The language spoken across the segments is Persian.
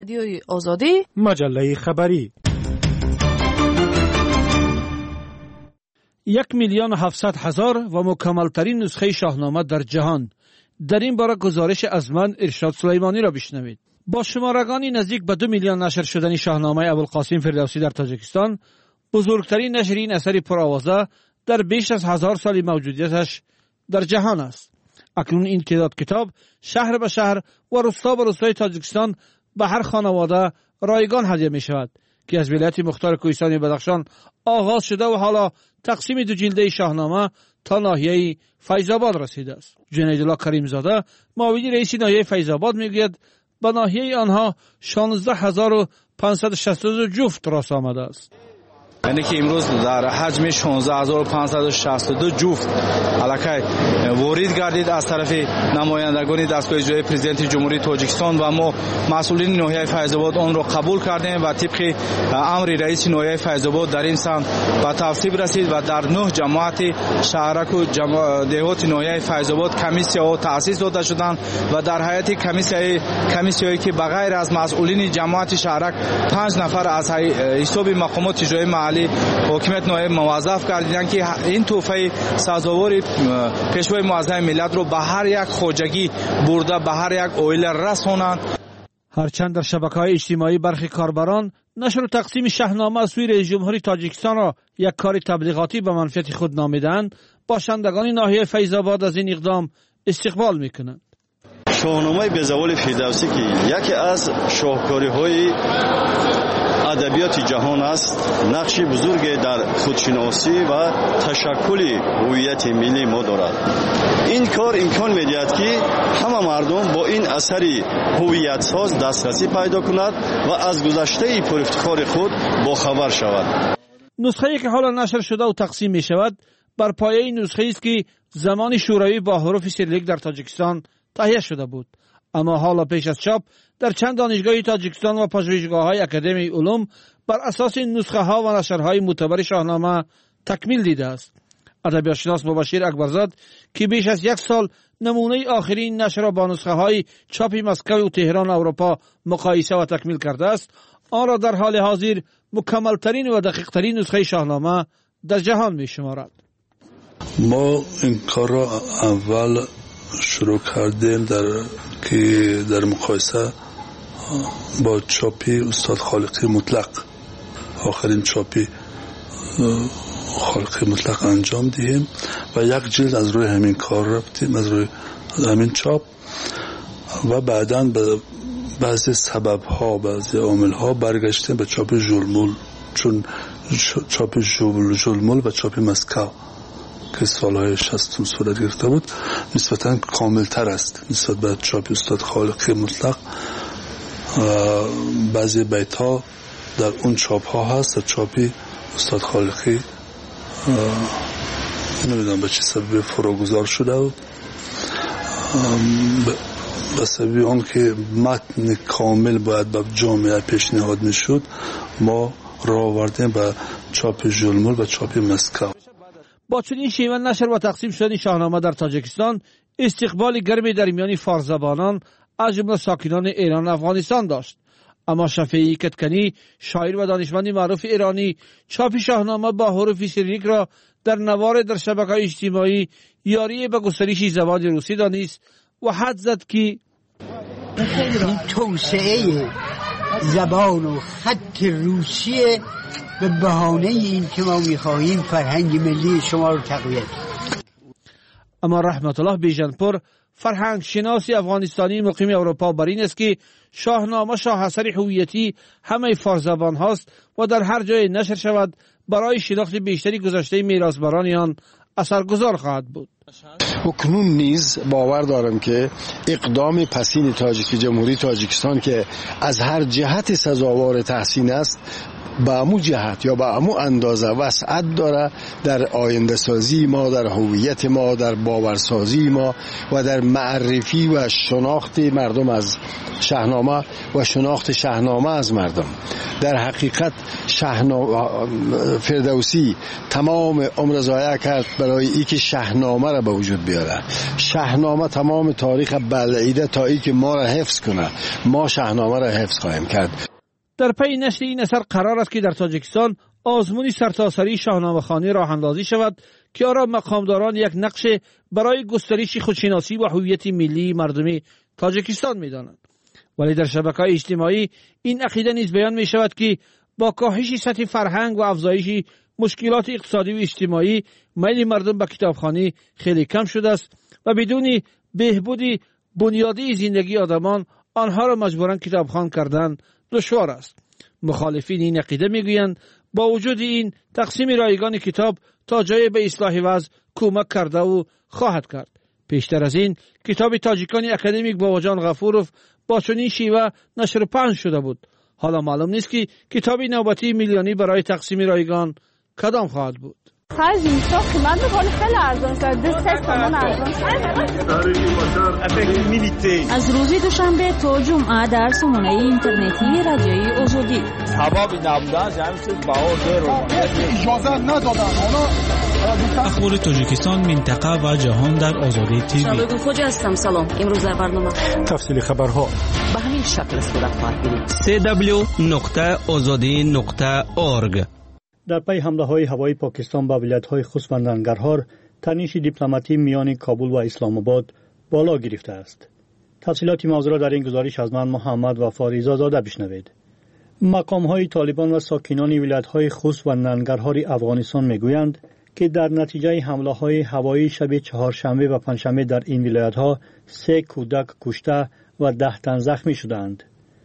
رادیوی آزادی، مجله خبری. 1,700,000 و مکملترین نسخه شاهنامه در جهان. در این باره گزارش از من ارشاد سلیمانی را بشنوید. با شمارگانی نزدیک به 2 میلیون نشر شدن شاهنامه ابوالقاسم فردوسی در تاجیکستان، بزرگترین نشر این اثر پرآوازه در بیش از 1000 سال موجودیتش در جهان است. اکنون این تعداد کتاب شهر به شهر و روستا به روستای تاجیکستان به هر خانواده رایگان هدیه می شود که از ولایت مختار کوهستان بدخشان آغاز شده و حالا تقسیم 2 جلده شاهنامه تا ناحیه فیض‌آباد رسیده است. جنیدالله کریمزاده معاون رئیس ناحیه فیض‌آباد میگوید به ناحیه آنها 16562 جفت راست آمده است. یعنی که امروز در حجم 16562 جفت علاقه وارد گردید از طرف نمایندگان دستگاه اجرایی پرزیدنت جمهوری تاجیکستان و ما مسئولین ناحیه فیض‌آباد آن را قبول کردیم و طبق امر رئیس ناحیه فیض‌آباد در این سمت به تصویب رسید و در 9 جماعت شهرک و دهات ناحیه فیض‌آباد کمیسی‌ها تأسیس داده شدند و در هیئت کمیسی‌هایی که بغیر از مسئولین جماعت شهرک 5 نفر از حساب مقامات اجرایی محلی حکومت ناحیه موظف کردند که این تحفه سزاوار پیشوای معظم ملت رو به هر یک خواجگی برده به هر یک عائله رسانند. هرچند در شبکه‌های اجتماعی برخی کاربران نشر و تقسیم شاهنامه از سوی رئیس جمهوری تاجیکستان را یک کار تبلیغاتی به منفعت خود نامیدند، باشندگان ناحیه فیض‌آباد از این اقدام استقبال می‌کنند. شاهنامه به زوال فردوسی که یکی از شاهکاری‌های ادبیات جهان است، نقش بزرگی در خودشناسی و تشکل هویت ملی ما دارد. این کار امکان می‌دهد که همه مردم با این اثر هویت ساز دسترسی پیدا کند و از گذشته پرافتخار خود باخبر شود. نسخه‌ای که حالا نشر شده و تقسیم می‌شود بر پایه نسخه‌ای است که زمان شوروی با حروف سیریلیک در تاجیکستان تهیه شده بود، اما حالا پیش از چاپ در چند دانشگاه تاجیکستان و پژوهشگاه‌های اکادمی علوم بر اساس نسخه‌ها و نشرهای معتبر شاهنامه تکمیل دیده است. ادبیاتشناس مبشر اکبرزاد که بیش از 1 سال نمونه آخرین نشر را با نسخه‌های چاپ مسکو و تهران اروپا مقایسه و تکمیل کرده است، آن را در حال حاضر مکمل‌ترین و دقیق‌ترین نسخه شاهنامه در جهان می‌شمارد. ما این کار را اول شروع کردیم در مقایسه با چاپی استاد خالقی مطلق، آخرین چاپی خالقی مطلق انجام دهیم و 1 جلد از روی همین کار رفتیم، از روی همین چاپ، و بعداً به بعضی سبب‌ها بعضی عامل‌ها برگشتیم به چاپ ژولمول، چون چاپ ژولمول و چاپ مسکو که سالهای 60 صورت گرفته بود نسبتاً کاملتر است نسبت به چاپ استاد خالقی مطلق. بعضی بیت‌ها در اون چاپ‌ها هست، در چاپی استاد خالقی نمیدونم به چه سبب فراگذار شده بود، به سبب آن که متن کامل باید به جامعه پیشنهاد میشد ما راه آوردیم به چاپ ژولمول و چاپ مسکو. با چنین شیوه نشر و تقسیم شدن شاهنامه در تاجیکستان استقبال گرمی در میان فارزبانان از جمله ساکنان ایران و افغانستان داشت. اما شفیعی کتکنی شاعر و دانشمند معروف ایرانی چاپ شاهنامه با حروف سیریلیک را در نوار در شبکه‌های اجتماعی یاری به گسترش زبان روسی دانست و حد زد که این توسعه زبان و خط روسیه به بهانه این که ما می‌خواهیم فرهنگ ملی شما رو تقویت. اما رحمت الله بیژنپور فرهنگ شناسی افغانستانی مقیم اروپا بر این است که شاهنامه شاهاثر هویتی همه فارزبان هاست و در هر جای نشر شود برای شناخت بیشتری گذشته میراثبران آن اثرگذار خواهد بود. اکنون نیز باور دارم که اقدام پسین جمهوری تاجیکستان که از هر جهت سزاوار تحسین است به امو جهت یا به امو اندازه وسعت داره در آینده سازی ما، در هویت ما، در باورسازی ما و در معرفی و شناخت مردم از شاهنامه و شناخت شاهنامه از مردم. در حقیقت فردوسی تمام عمر ضایع کرد برای اینکه شاهنامه را به وجود بیاره. شاهنامه تمام تاریخ بلعیده تا اینکه ما را حفظ کنه. ما شاهنامه را حفظ خواهیم کرد. در پی نشر این اثر قرار است که در تاجیکستان آزمونی سرتاسری شاهنامه خوانی راه اندازی شود که آن را مقامداران یک نقش برای گسترش خودشناسی و هویت ملی مردمی تاجیکستان می‌دانند. ولی در شبکه‌های اجتماعی این عقیده نیز بیان می‌شود که با کاهش سطح فرهنگ و افزایش مشکلات اقتصادی و اجتماعی میل مردم به کتابخوانی خیلی کم شده است و بدون بهبود بنیادی زندگی آدمان آنها را مجبورن کتابخوان کردن دشوار است. مخالفین این عقیده میگویند با وجود این تقسیم رایگان کتاب تا جای به اصلاح وضع کمک کرده و خواهد کرد. پیشتر از این کتاب تاجیکان اکادمیک باباجان غفوروف با چنین شیوه نشر پنج شده بود. حالا معلوم نیست که کتاب نوبتی میلیونی برای تقسیم رایگان کدام خواهد بود. خرج اینستا قیمت میکنه خیلی ارزان شد. 2 تومان ارزان شد. از روز دوشنبه تا جمعه در سامانه اینترنتی رادیوی آزادی. سبب نبودن جمعیت باور اجازه ندادن. اخبار تاجیکستان، منطقه و جهان در آزادی تیوی. شبگون خوجا هستم. سلام. امروز در برنامه تفصیل خبرها به همین شکل صورت خواهد گرفت. www.azadi.org. در پی حمله‌های هوایی پاکستان به ولایت‌های خوست و ننگرهار، تنش دیپلماتی میان کابل و اسلام آباد بالا گرفته است. تفصیلات موضوع را در این گزارش از من محمد وفاریزا زاده بشنوید. مقام‌های طالبان و ساکنان ولایت‌های خوست و ننگرهار افغانستان می‌گویند که در نتیجه حمله‌های هوایی شب چهارشنبه و پنجشنبه در این ولایت‌ها 3 کودک کشته و 10 تن زخمی شدند.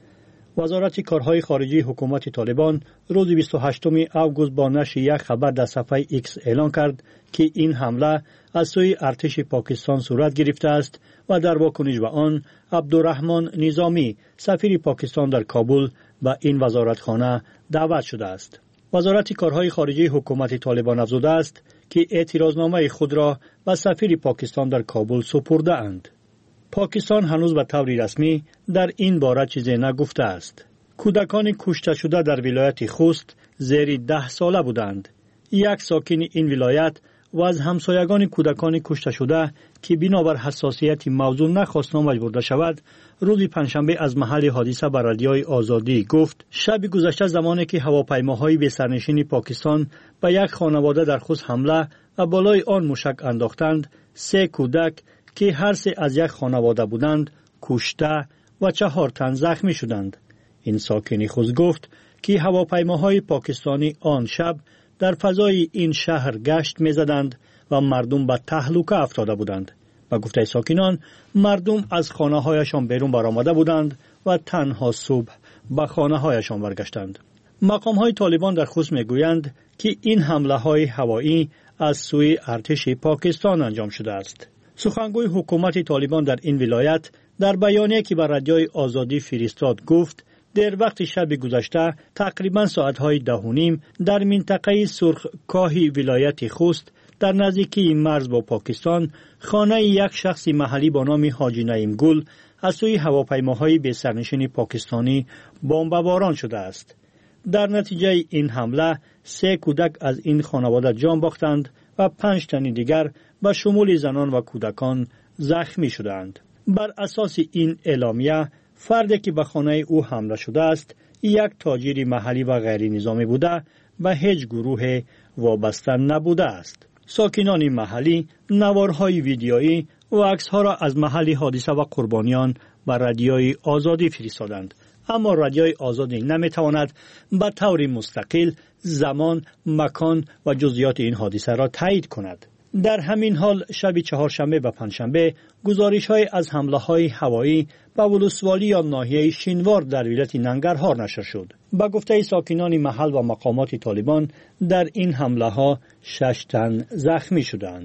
وزارت کارهای خارجی حکومت طالبان روز 28 آگوست با نشر یک خبر در صفحه ایکس اعلام کرد که این حمله از سوی ارتش پاکستان صورت گرفته است و در واکنش به آن عبدالرحمن نظامی سفیر پاکستان در کابل به این وزارتخانه دعوت شده است. وزارت کارهای خارجی حکومت طالبان افزوده است که اعتراضنامه خود را به سفیر پاکستان در کابل سپرده اند. پاکستان هنوز به طور رسمی در این باره چیزی نگفته است. کودکان کشته شده در ولایت خوست زیر 10 ساله بودند. یک ساکن این ولایت و از همسایگان کودکان کشته شده که بنابر حساسیت موضوع نخواست نام برده شود، روز پنجشنبه از محل حادثه به رادیوی آزادی گفت شب گذشته زمانی که هواپیماهای به سرنشین پاکستان به یک خانواده در خوست حمله و بالای آن موشک انداختند، 3 کودک که هر 3 از یک خانواده بودند کشته و 4 تن زخمی شدند. این ساکن خوست گفت که هواپیماهای پاکستانی آن شب در فضای این شهر گشت می‌زدند و مردم به تهلکه افتاده بودند. و گفته ساکنان مردم از خانه‌هایشان بیرون برآمده بودند و تنها صبح به خانه‌هایشان برگشتند. مقام‌های طالبان در خوست می‌گویند که این حمله‌های هوایی از سوی ارتش پاکستان انجام شده است. سخنگوی حکومت طالبان در این ولایت در بیانیه‌ای که به رادیوی آزادی فرستاد گفت در وقت شب گذشته تقریباً ساعت‌های 10:30 در منطقه سرخکاهی ولایت خوست در نزدیکی مرز با پاکستان خانه یک شخص محلی با نام حاجی نعیم گل از سوی هواپیماهای به سرنشین پاکستانی بمباران شده است. در نتیجه این حمله 3 کودک از این خانواده جان باختند و 5 تن دیگر به شمول زنان و کودکان زخمی شدند. بر اساس این اعلامیه فردی که به خانه او حمله شده است یک تاجر محلی و غیر نظامی بوده و هیچ گروه وابسته نبوده است. ساکنان محلی نوارهای ویدیویی و عکس‌ها را از محل حادثه و قربانیان به رادیوی آزادی فرستادند، اما رادیوی آزادی نمیتواند به طور مستقل زمان، مکان و جزئیات این حادثه را تایید کند. در همین حال شب چهارشنبه و پنجشنبه گزارش‌های از حمله‌های هوایی به ولسوالی یا ناحیه شینوار در ولایت ننگرهار نشر شد. به گفته ساکنان محل و مقامات طالبان در این حمله‌ها 6 تن زخمی شدند.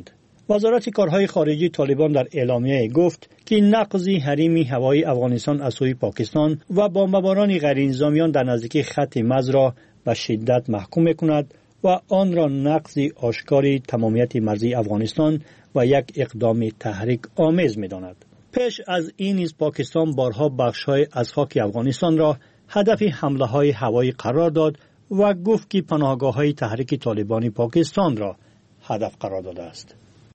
وزارت کارهای خارجی طالبان در اعلامیه گفت که نقض حریم هوایی افغانستان از سوی پاکستان و بمباران غیر نظامیان در نزدیکی خط مرز را به شدت محکوم می‌کند و آن را نقض آشکار تمامیت مرزی افغانستان و یک اقدام تحریک آمیز می‌داند. پیش از این نیز پاکستان بارها بخش‌های از خاک افغانستان را هدف حمله‌های هوایی قرار داد و گفت که پناهگاه‌های تحریک طالبان پاکستان را هدف قرار داده است.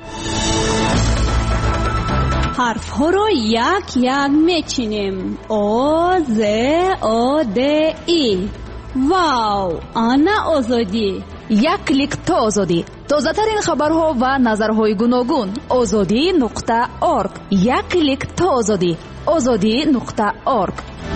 حرف ها را یک یک میچینیم. او ز او د ای. واو، آنا آزادی. یک کلیک تا آزادی. تازه ترین خبرها و نظرهای گوناگون. azadi.org. یک کلیک تا آزادی. azadi.org.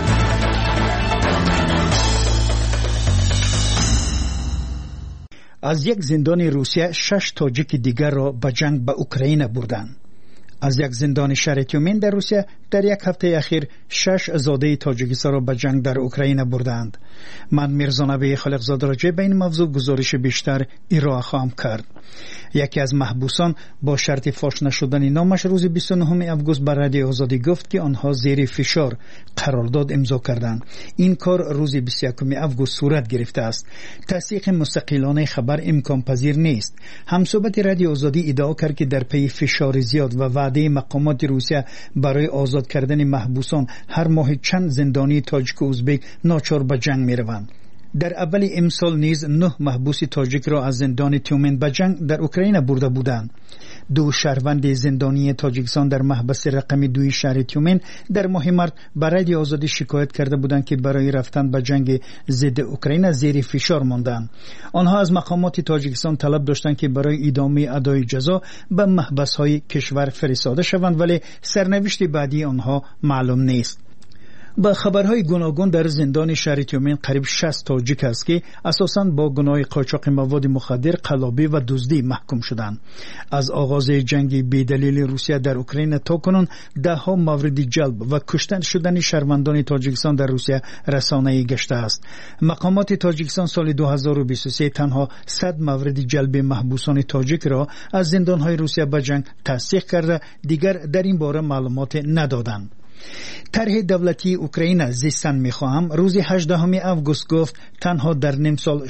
از یک زندان روسیه 6 تاجیک دیگر را به جنگ به اوکراین بردند. از یک زندان شهر تیومن در روسیه در یک هفته اخیر 6 زاده تاجیکستان را به جنگ در اوکراین بردند. من میرزانبی خالقزاده راجع به این موضوع گزارش بیشتر ارائه خواهم کرد. یکی از محبوسان با شرط فاش نشدن نامش روز 29 آگوست بر رادیو آزادی گفت که آنها زیر فشار قرارداد امضا کردند. این کار روز 21 آگوست صورت گرفته است. تصدیق مستقلانه خبر امکان پذیر نیست. همصحبت رادیو آزادی ادعا کرد که در پی فشار زیاد و وعده مقامات روسیه برای آزاد کردن محبوسان هر ماه چند زندانی تاجیک و ازبک ناچار به جنگ میروند. در اول امسال نیز 9 محبوس تاجیک را از زندان تیومن به جنگ در اوکراین برده بودند. 2 شهروند زندانی تاجیکستان در محبس رقم 2 شهر تیومن در ماه مارس برای آزادی شکایت کرده بودند که برای رفتن به جنگ ضد اوکراین زیر فشار ماندند. آنها از مقامات تاجیکستان طلب داشتند که برای ادامه ادای جزا به محبس‌های کشور فرستاده شوند، ولی سرنوشت بعدی آنها معلوم نیست. با خبرهای گوناگون در زندان شهر تیومن قریب 60 تاجیک است که اساساً با گناه قاچاق مواد مخدر، قلابی و دزدی محکوم شدند. از آغاز جنگ بی‌دلیل روسیه در اوکراین تا کنون 10 مورد جلب و کشتن شدن شهروندان تاجیکستان در روسیه رسانه‌ای گشته است. مقامات تاجیکستان سال 2023 تنها 100 مورد جلب محبوسان تاجیک را از زندان‌های روسیه به جنگ تصدیق کرده، دیگر در این باره معلومات ندادند. طرح دولتی اوکراین زیستن میخواهم روز 18 آگوست گفت تنها در نیم سال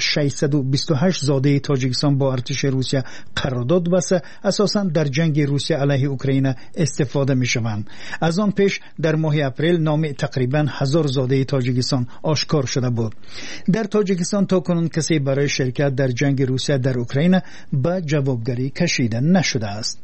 628 زاده تاجیکستان با ارتش روسیه قرارداد بسته اساساً در جنگ روسیه علیه اوکراین استفاده میشوند. از آن پیش در ماه اپریل نام تقریباً 1000 زاده تاجیکستان آشکار شده بود. در تاجیکستان تا کنون کسی برای شرکت در جنگ روسیه در اوکراین به جوابگری کشیده نشده است.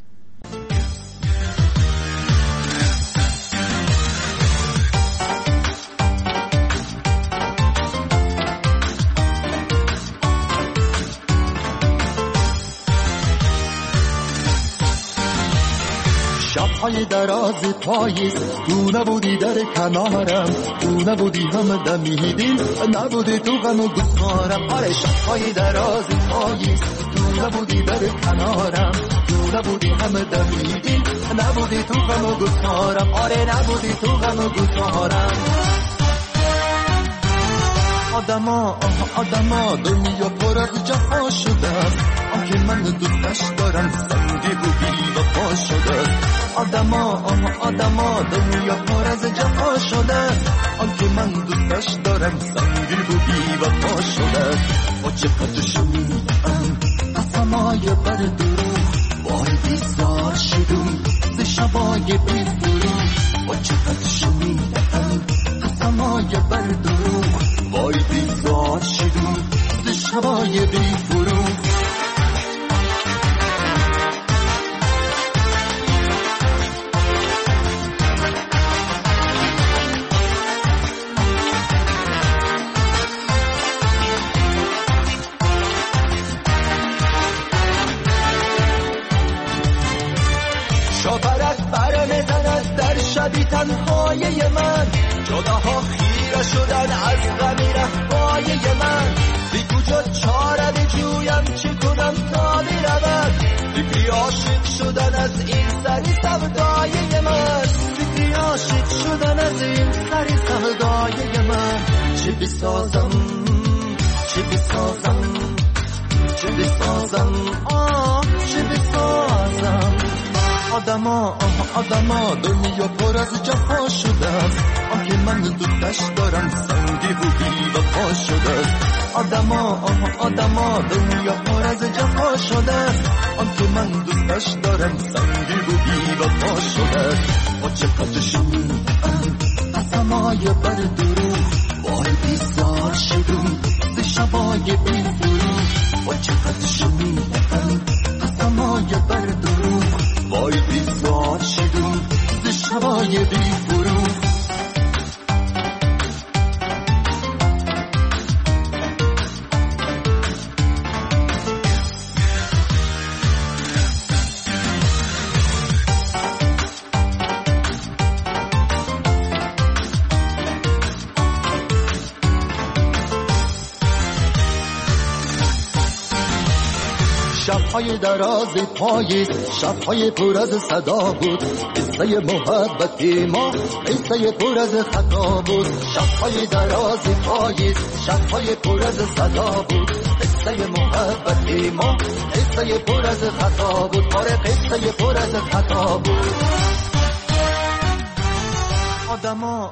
شب‌های دراز پاییز تو نبودی در کنارم، تو نبودی هم دمیدی، نبودی تو غم و گفتارم. آره شب‌های دراز پاییز تو نبودی در کنارم، تو نبودی هم دمیدی، نبودی تو غم و گفتارم. آره نبودی تو غم و گفتارم. آدما دنیا پر از جفا شده است، آنکه من دوستش دارم سنگی و بی وفا شده است. آدما دنیا پر از جفا شده است، آنکه من دوستش دارم سنگی و بی وفا شده است. با چقدر شنیدم قسمای بر دروغ، وای بیزار شدم ز شبای بی فروغ. با چقدر شنیدم قسمای بر دروغ، وای بیزار شدم ز شبای بی فروغ. شاپرک برمیزند در شبی تنهای من، جداها خیره شدن از غمی رهبای من. بی کجا چاره بجویم چه کنم تا میرود، فکری عاشق شدن از این سری سودای من. فکری عاشق شدن از این سری سودای من. چه بسازم چه بسازم چه بسازم چه بسازم. آدما دنیا پر از جفا شده است آنکه من دوستش دارم سنگی و بی وفا شده است آدما دنیا پر از جفا شده است آنکه من دوستش دارم سنگی و بی وفا شده است با چقدر شنیدم قسمای بر دروغ وای بیزار شدم ز شبای بی فروغ با چقدر شنیدم قسمای بر دروغ وای بیزار شدم ز شبای بی فروغ شب‌های دراز پاییز شب‌های پر از صدا بود قصه محبت ما قصه پر از خطا بود شب‌های دراز پاییز شب‌های پر از صدا بود قصه محبت ما قصه پر از خطا بود آره قصه پر از خطا بود آدما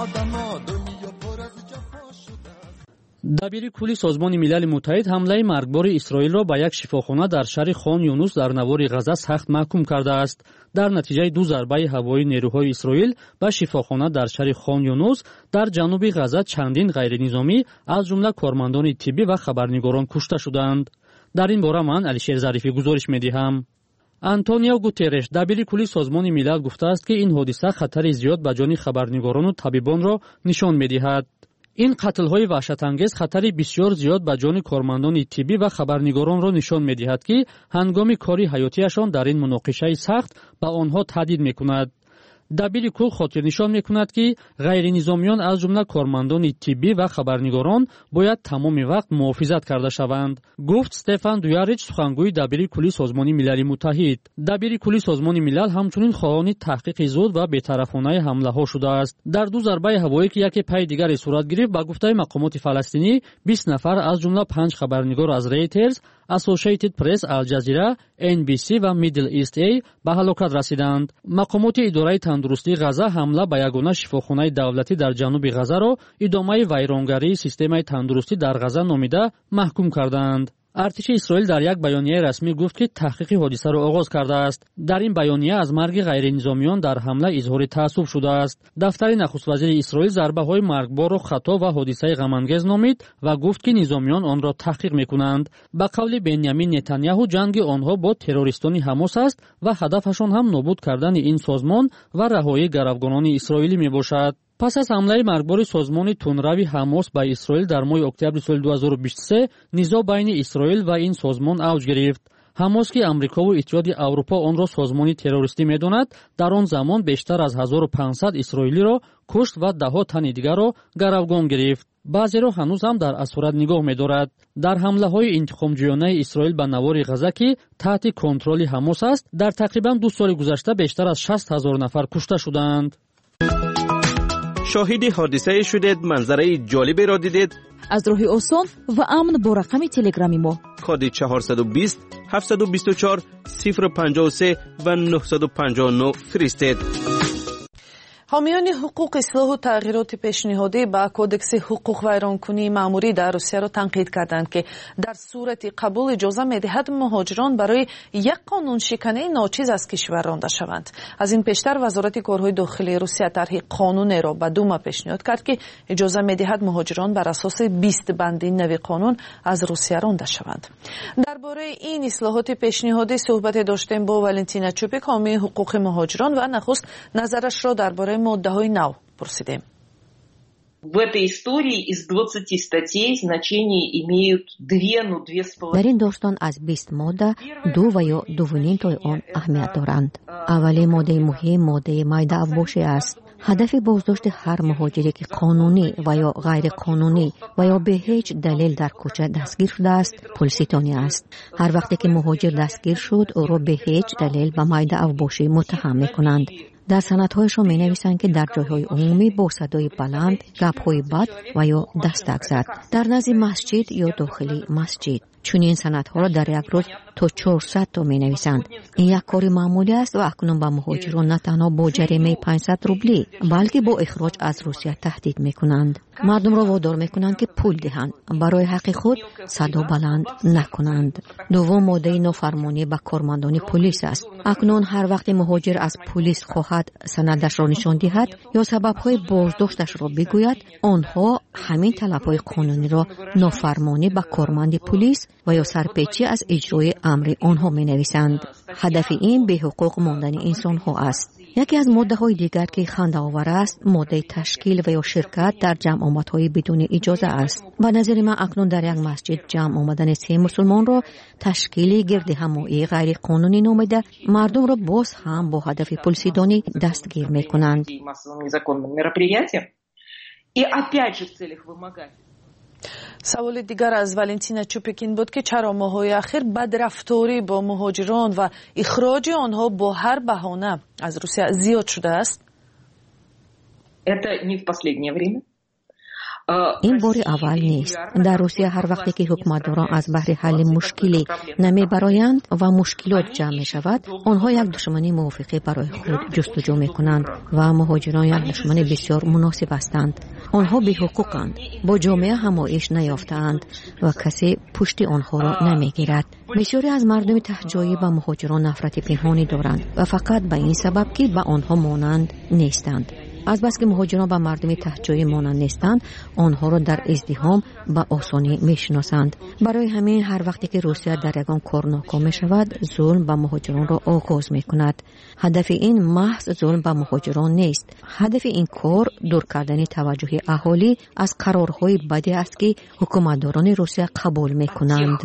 دنیا پر از جفا شده дабири кули созмони милали муттаҳид ҳамлаи маргбори исроилро ба як шифохона дар шаҳри хон юнус дар навори ғаза сахт маҳкум кардааст. дар натиҷаи ду зарбаи ҳавои нерӯҳои исроил ба шифохона дар шаҳри хон юнус дар ҷануби ғаза чандин ғайринизомӣ аз ҷумла кормандони тиббӣ ва хабарнигорон кушта шуданд. дар ин бора ман алишер зарифӣ гузориш медиҳам. антонио гутерреш дабири кули созмони милал гуфтааст ки ин ҳодиса хатари зиёд ба ҷони хабарнигорону табибонро нишон медиҳад. ин қатлҳои ваҳшатангез хатари бисёр зиёд ба ҷони кормандони тиббӣ ва хабарнигоронро нишон медиҳад ки ҳангоми кори ҳаётияшон дар ин муноқишаи сахт ба онҳо таҳдид мекунад. дабири кул хотирнишон мекунад ки ғайринизомиён аз ҷумла кормандони тиббӣ ва хабарнигорон бояд тамоми вақт муҳофизат карда шаванд, гуфт Стефан Дуярич, сухангӯи дабири кули созмони милали муттаҳид. дабири кули созмони милал ҳамчунин хоҳони таҳқиқи зуд ва бетарафонаи ҳамлаҳо шудааст. дар ду зарбаи ҳавоие ки яке пайи дигаре сурат гирифт, ба гуфтаи мақомоти фаластинӣ 20 нафар аз ҷумла 5 хабарнигор аз Reuters, Associated Press, Al-Jazeera, NBC ва Middle East A ба ҳалокат расиданд. мақомоти идораи тандурустии ғаза ҳамла ба ягона шифохонаи давлатӣ дар ҷануби ғазаро идомаи вайронгарии системаи тандурустӣ дар ғаза номида маҳкум карданд. артиши исроил дар як баёнияи расмӣ гуфт ки таҳқиқи ҳодисаро оғоз кардааст. дар ин баёния аз марги ғайринизомиён дар ҳамла изҳори таассуб шудааст. дафтари нахуствазири исроил зарбаҳои маргборро хато ва ҳодисаи ғамангез номид ва гуфт ки низомиён онро таҳқиқ мекунанд. ба қавли Беньямин Нетаньяҳу ҷанги онҳо бо террористони ҳамос аст ва ҳадафашон ҳам нобуд кардани ин созмон ва раҳоии гаравгонони исроилӣ мебошад. пас аз ҳамлаи маргбори созмони тунрави ҳамос ба исроил дар моҳи октябри соли 2023 низоъ байни исроил ва ин созмон авҷ гирифт. ҳамос ки амрикову иттиҳоди аврупо онро созмони террористӣ медонад, дар он замон бештар аз 1500 исроилиро кушт ва даҳо тани дигарро гаравгон гирифт. баъзеро ҳанӯз ҳам дар асорат нигоҳ медорад. дар ҳамлаҳои интиқомҷӯёнаи исроил ба навори ғаза ки таҳти контроли ҳамос аст, дар тақрибан 2 соли гузашта бештар аз 60 000 нафар кушта шуданд. شاهد حادثه شدید، منظره جالبی را دیدید؟ از راه آسان و امن با رقم تلگرامی ما کد 420 724 053 و 959 فرستید. حامیان حقوق اصلاح و تغییرات پیشنهادی با کودکس حقوق ویرانکنی مأموری در روسیه را تنقید کردند که در صورت قبول اجازه می‌دهد مهاجران برای یک قانون شکنی ناچیز از کشور رانده شوند. از این پیشتر وزارت کارهای داخلی روسیه طرح قانون را به دوما پیشنهاد کرد که اجازه می‌دهد مهاجران بر اساس 20 بند نوی قانون از روسیه رانده شوند. درباره این اصلاحات پیشنهادی صحبت داشتیم با ولنتینا چوپیک، حامی حقوق مهاجران، و نخست نظرش را درباره ماده‌های نو پرسیدیم. В этой истории из 20 статей значение имеют две с половиной. در این داستان از 20 ماده 2 و یا 2.5 تا آن اهمیت دارند. اولی ماده مهم ماده مایده افباشی است. هدف بازداشت هر مهاجری که قانونی و یا غیر قانونی و یا به هیچ دلیل در کوچه دستگیر شده است پلیسیتانی است. هر وقتی که مهاجر دستگیر شد او را به هیچ دلیل به مایده افباشی متهم می‌کنند. در سندهایشان می نویسند که در جایهای عمومی با صدای بلند، گپ‌های بد و یا دستک زد، در نزد مسجد یا داخل مسجد. چنین سندها را در یک روز تا 400 تا می نویسند. این یک کار معمولی است و اکنون به مهاجران نه تنها با جریمه 500 روبلی بلکه با اخراج از روسیه تهدید می کنند. مردم را وادار می کنند که پول دهند، برای حق خود صدا بلند نکنند. دوم ماده نافرمانی به کارمندان پلیس است. اکنون هر وقت مهاجر از پلیس خواهد سندش را نشان دهد یا سبب‌های بازداشتش را بگوید، آنها همین طلب‌های قانونی را نافرمانی به کارمند پلیس و یا سرپیچی از اجرای امر آنها می‌نویسند. هدف این به حقوق ماندن انسان‌ها است. یکی از ماده‌های دیگر که خنده‌آور است، ماده تشکیل و یا شرکت در جمع آمدهای بدون اجازه است. به نظر من اکنون در یک مسجد جمع آمدن 3 مسلمان را تشکیل گرد همایی غیر قانونی نامیده، مردم را باز هم با هدف پولسیدانی دستگیر می‌کنند. سوال دیگر از والنتینا چوپکین بود که چرا ماه‌های اخیر بدرفتاری با مهاجران و اخراج آنها با هر بهانه از روسیه زیاد شده است؟ این بار اول نیست. در روسیه هر وقتی که حکومتداران از بهر حل مشکلی نمیبرایند و مشکلات جمع می شود، آنها یک دشمنی موافقه برای خود جستجو می کنند و مهاجران یک دشمن بسیار مناسب هستند. آنها بی حقوقند، با جامعه همایش نیافتند و کسی پشت آنها را نمیگیرد. بسیاری از مردم تهجایی به مهاجران نفرت پنهانی دارند و فقط به این سبب که به آنها مانند نیستند. از بس که مهاجران به مردم تهجایی مانند نیستند، آنها را در ازدحام به آسانی میشناسند. برای همین هر وقتی که روسیه در یگان کار ناکام می شود، ظلم به مهاجران را آغاز می کند. هدف این محض ظلم به مهاجران نیست. هدف این کار دور کردن توجه اهالی از قرارهای بدی است که حکومتداران روسیه قبول می کنند.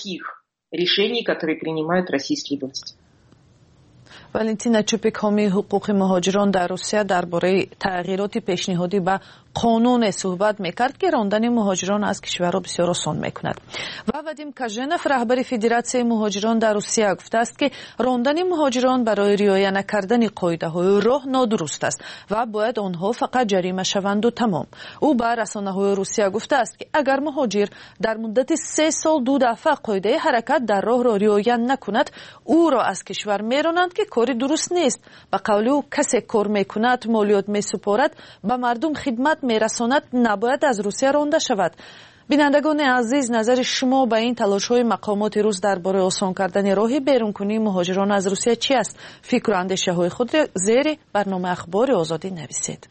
والنتینا چوپک، حامی حقوق مهاجران در روسیه، درباره تغییرات پیشنهادی به قانون صحبت میکرد که راندن مهاجران از کشور را بسیار آسان میکند. و وادیم کاژنف، رهبر فدراسیون مهاجران در روسیه، گفته است که راندن مهاجران برای رعایت نکردن قاعده‌های راه نادرست است و باید آنها فقط جریمه شوند و تمام. او به رسانه‌های روسیه گفته است که اگر مهاجر در مدت 3 سال 2 دفعه قاعده حرکت در راه را رعایت نکند، او را از کشور میرانند که کاری درست نیست. به قول او کسی کار میکند، مالیات میسپارد، به مردم خدمت میرساند، نباید از روسیه رانده شود. بینندگان عزیز، نظر شما به این تلاش‌های مقامات روس درباره آسان کردن راه بیرونکنی مهاجران از روسیه چی است؟ فکر و اندیشه‌های خود را زیر برنامه اخبار آزادی نویسید.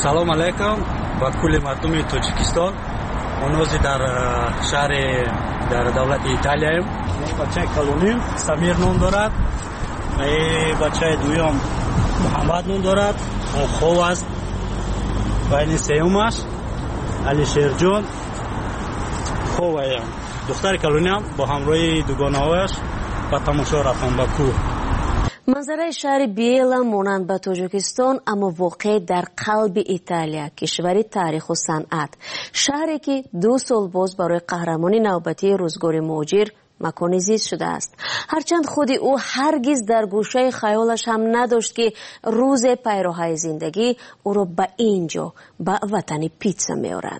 салом алайкум ба кулли мардуми тоҷикистон. мо нози дар шаҳри дар давлати италияем. бачаи калоним самир ном дорад, бачаи дуюм муҳаммад ном дорад, он хов аст, ва ин сеюмаш алишерҷон ховаям. духтари калониам бо ҳамроҳи дугонаҳояш ба тамошо рафтам ба кӯҳ. манзараи шаҳри биела монанд ба тоҷикистон, аммо воқеъ дар қалби италия, кишвари таъриху санъат, шаҳре ки 2 сол боз барои қаҳрамони навбатии рӯзгори муҳоҷир макони зист шудааст. ҳарчанд худи ӯ ҳаргиз дар гӯшаи хаёлаш ҳам надошт ки рӯзе пайроҳаи зиндагӣ ӯро ба ин ҷо, ба ватани питса меорад.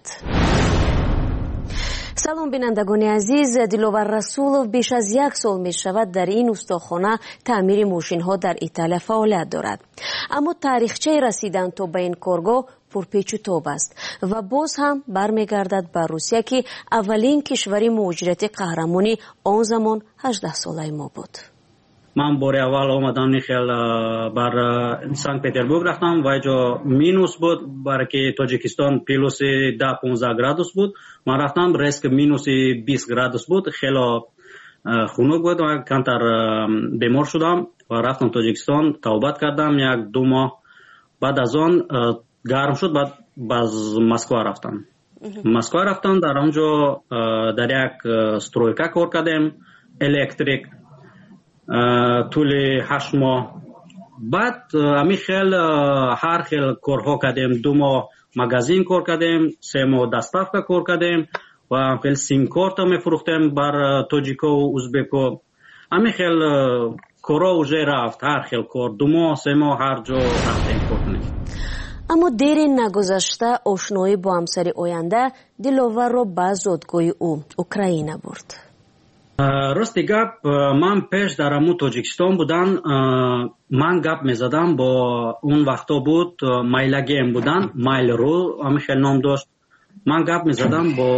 салом бинандагони азиз, диловар расулов беш аз 1 сол мешавад дар ин устохона таъмири мошинҳо дар Италия фаъолият дорад. аммо таърихчаи расидан то ба ин коргоҳ пурпечу тоб аст ва боз ҳам бармегардад ба Русия ки аввалин кишвари муҳоҷирати қаҳрамони он замон 18-солаи мо буд. ман бори аввал омадам нихел бар Санкт Петербург рафтам ва ҷо минус буд, барои ки Тоҷикистон плюси 10-15 градус буд. ман рафтам резко минуси 20 градус буд, хело хунук буд ва камтар бемор шудам ва рафтам Тоҷикистон, тавбат кардам 1-2 моҳ. баъд аз он гарм шуд, баъд ба Москва рафтам. Москва рафтам, дар он ҷо дар як стройка кор кардем, электрик, тӯли 8 моҳ. баъд ами хел ҳар хел корҳо кардем. 2 моҳ магазин кор кардем, 3 моҳ доставка кор кардем ва хел сим-корта мефурӯхтем бар тоҷикоу узбеко. ами хел корҳо уже рафт, ҳар хел кор 2 моҳ 3 моҳ ҳар ҷо рафтем кор кунем. аммо дери нагузашта ошноӣ бо ҳамсари оянда диловарро ба зодгоҳи ӯ Украина бурд. рости гап, ман пеш дар аму Тоҷикистон будан, ман гап мезадам бо он вақто буд майлагем будан, майлру ами хел ном дошт. ман гап мезадам бо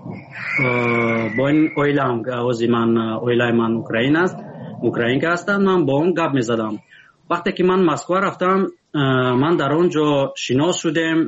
ин оилаам, ози ман оилаи ман Украина аст, украинка ҳастанд. ман бо он гап мезадам. вақте ки ман Москва рафтам, ман дар он ҷо шинос шудем.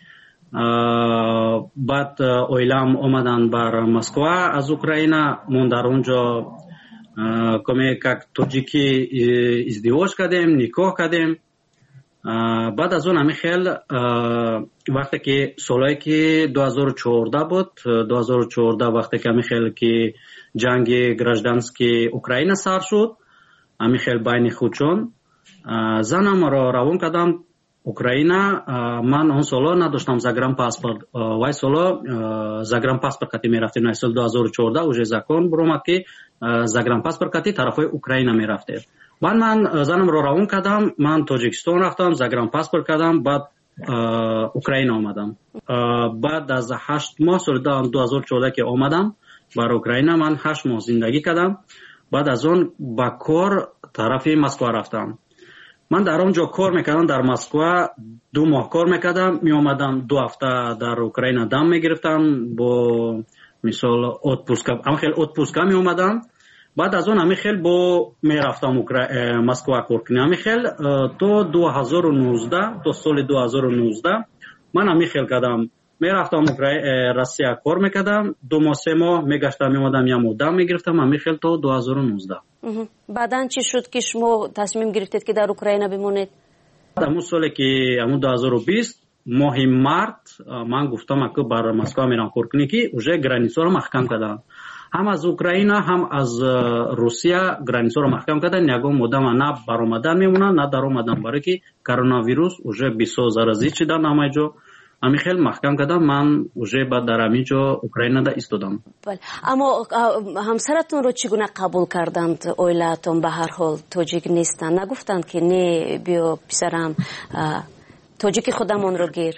баъд оилаам омаданд бар Москва аз Украина. мон дар он ҷо коме как тоҷикӣ издивоҷ кардем, никоҳ кардем. баъд аз он ами хел вақте ки солое ки 2014 буд, 2014 вақте ки ами хел ки ҷанги гражданскии Украина сар шуд, ами хел байни худчон занамро равон кардам Украина. ман он соло надоштам загранпаспорт. вай соло загранпаспорт кати мерафтем. на соли 2014 уже закон буромад ки загранпаспорт кати тарафҳои Украина мерафтем. баъд ман занамро равон кардам, ман Тоҷикистон рафтам, загранпаспорт кардам, баъд Украина омадам. баъд аз 8 моҳ соли 2014 ки омадам бар Украина, ман 8 моҳ зиндагӣ кардам. баъд аз он ба кор тарафи Москва рафтам. ман дар он ҷо кор мекардам, дар Москва 2 моҳ кор мекардам, меомадам 2 ҳафта дар Украина дам мегирифтам бо мисол отпуска, амхел отпуска меомадам. баъд аз он амихел бо мерафтам Москва кор кунам. амихел то 2019, то соли 2019 ман амихел кардам, мерафтам Россия кор мекардам, 2 моҳ 3 моҳ мегаштам, меомадам 1 моҳ дам мегирифтам. амихел то 2019. баъдан чӣ шуд ки шумо тасмим гирифтед ки дар Украина бимонед? аму соле ки аму 2020 моҳи март ман гуфтам ки бар Москва мерам коркунӣ ки уже границаро маҳкам кардам. ҳам аз Украина, ҳам аз Русия границаро маҳкам кардан. ягон модама на баромадан мемонанд, на даромадан, барои ки коронавирус уже бисо заразӣ шудан ҳамаи ҷо. ами хел маҳкам кардам, ман уже ба дар ҳамин ҷо Украинада истодам. аммо ҳамсаратонро чӣ гуна қабул карданд? оилаатон ба ҳар ҳол тоҷик нестанд? нагуфтанд ки не биё писарам тоҷики худамонро гир?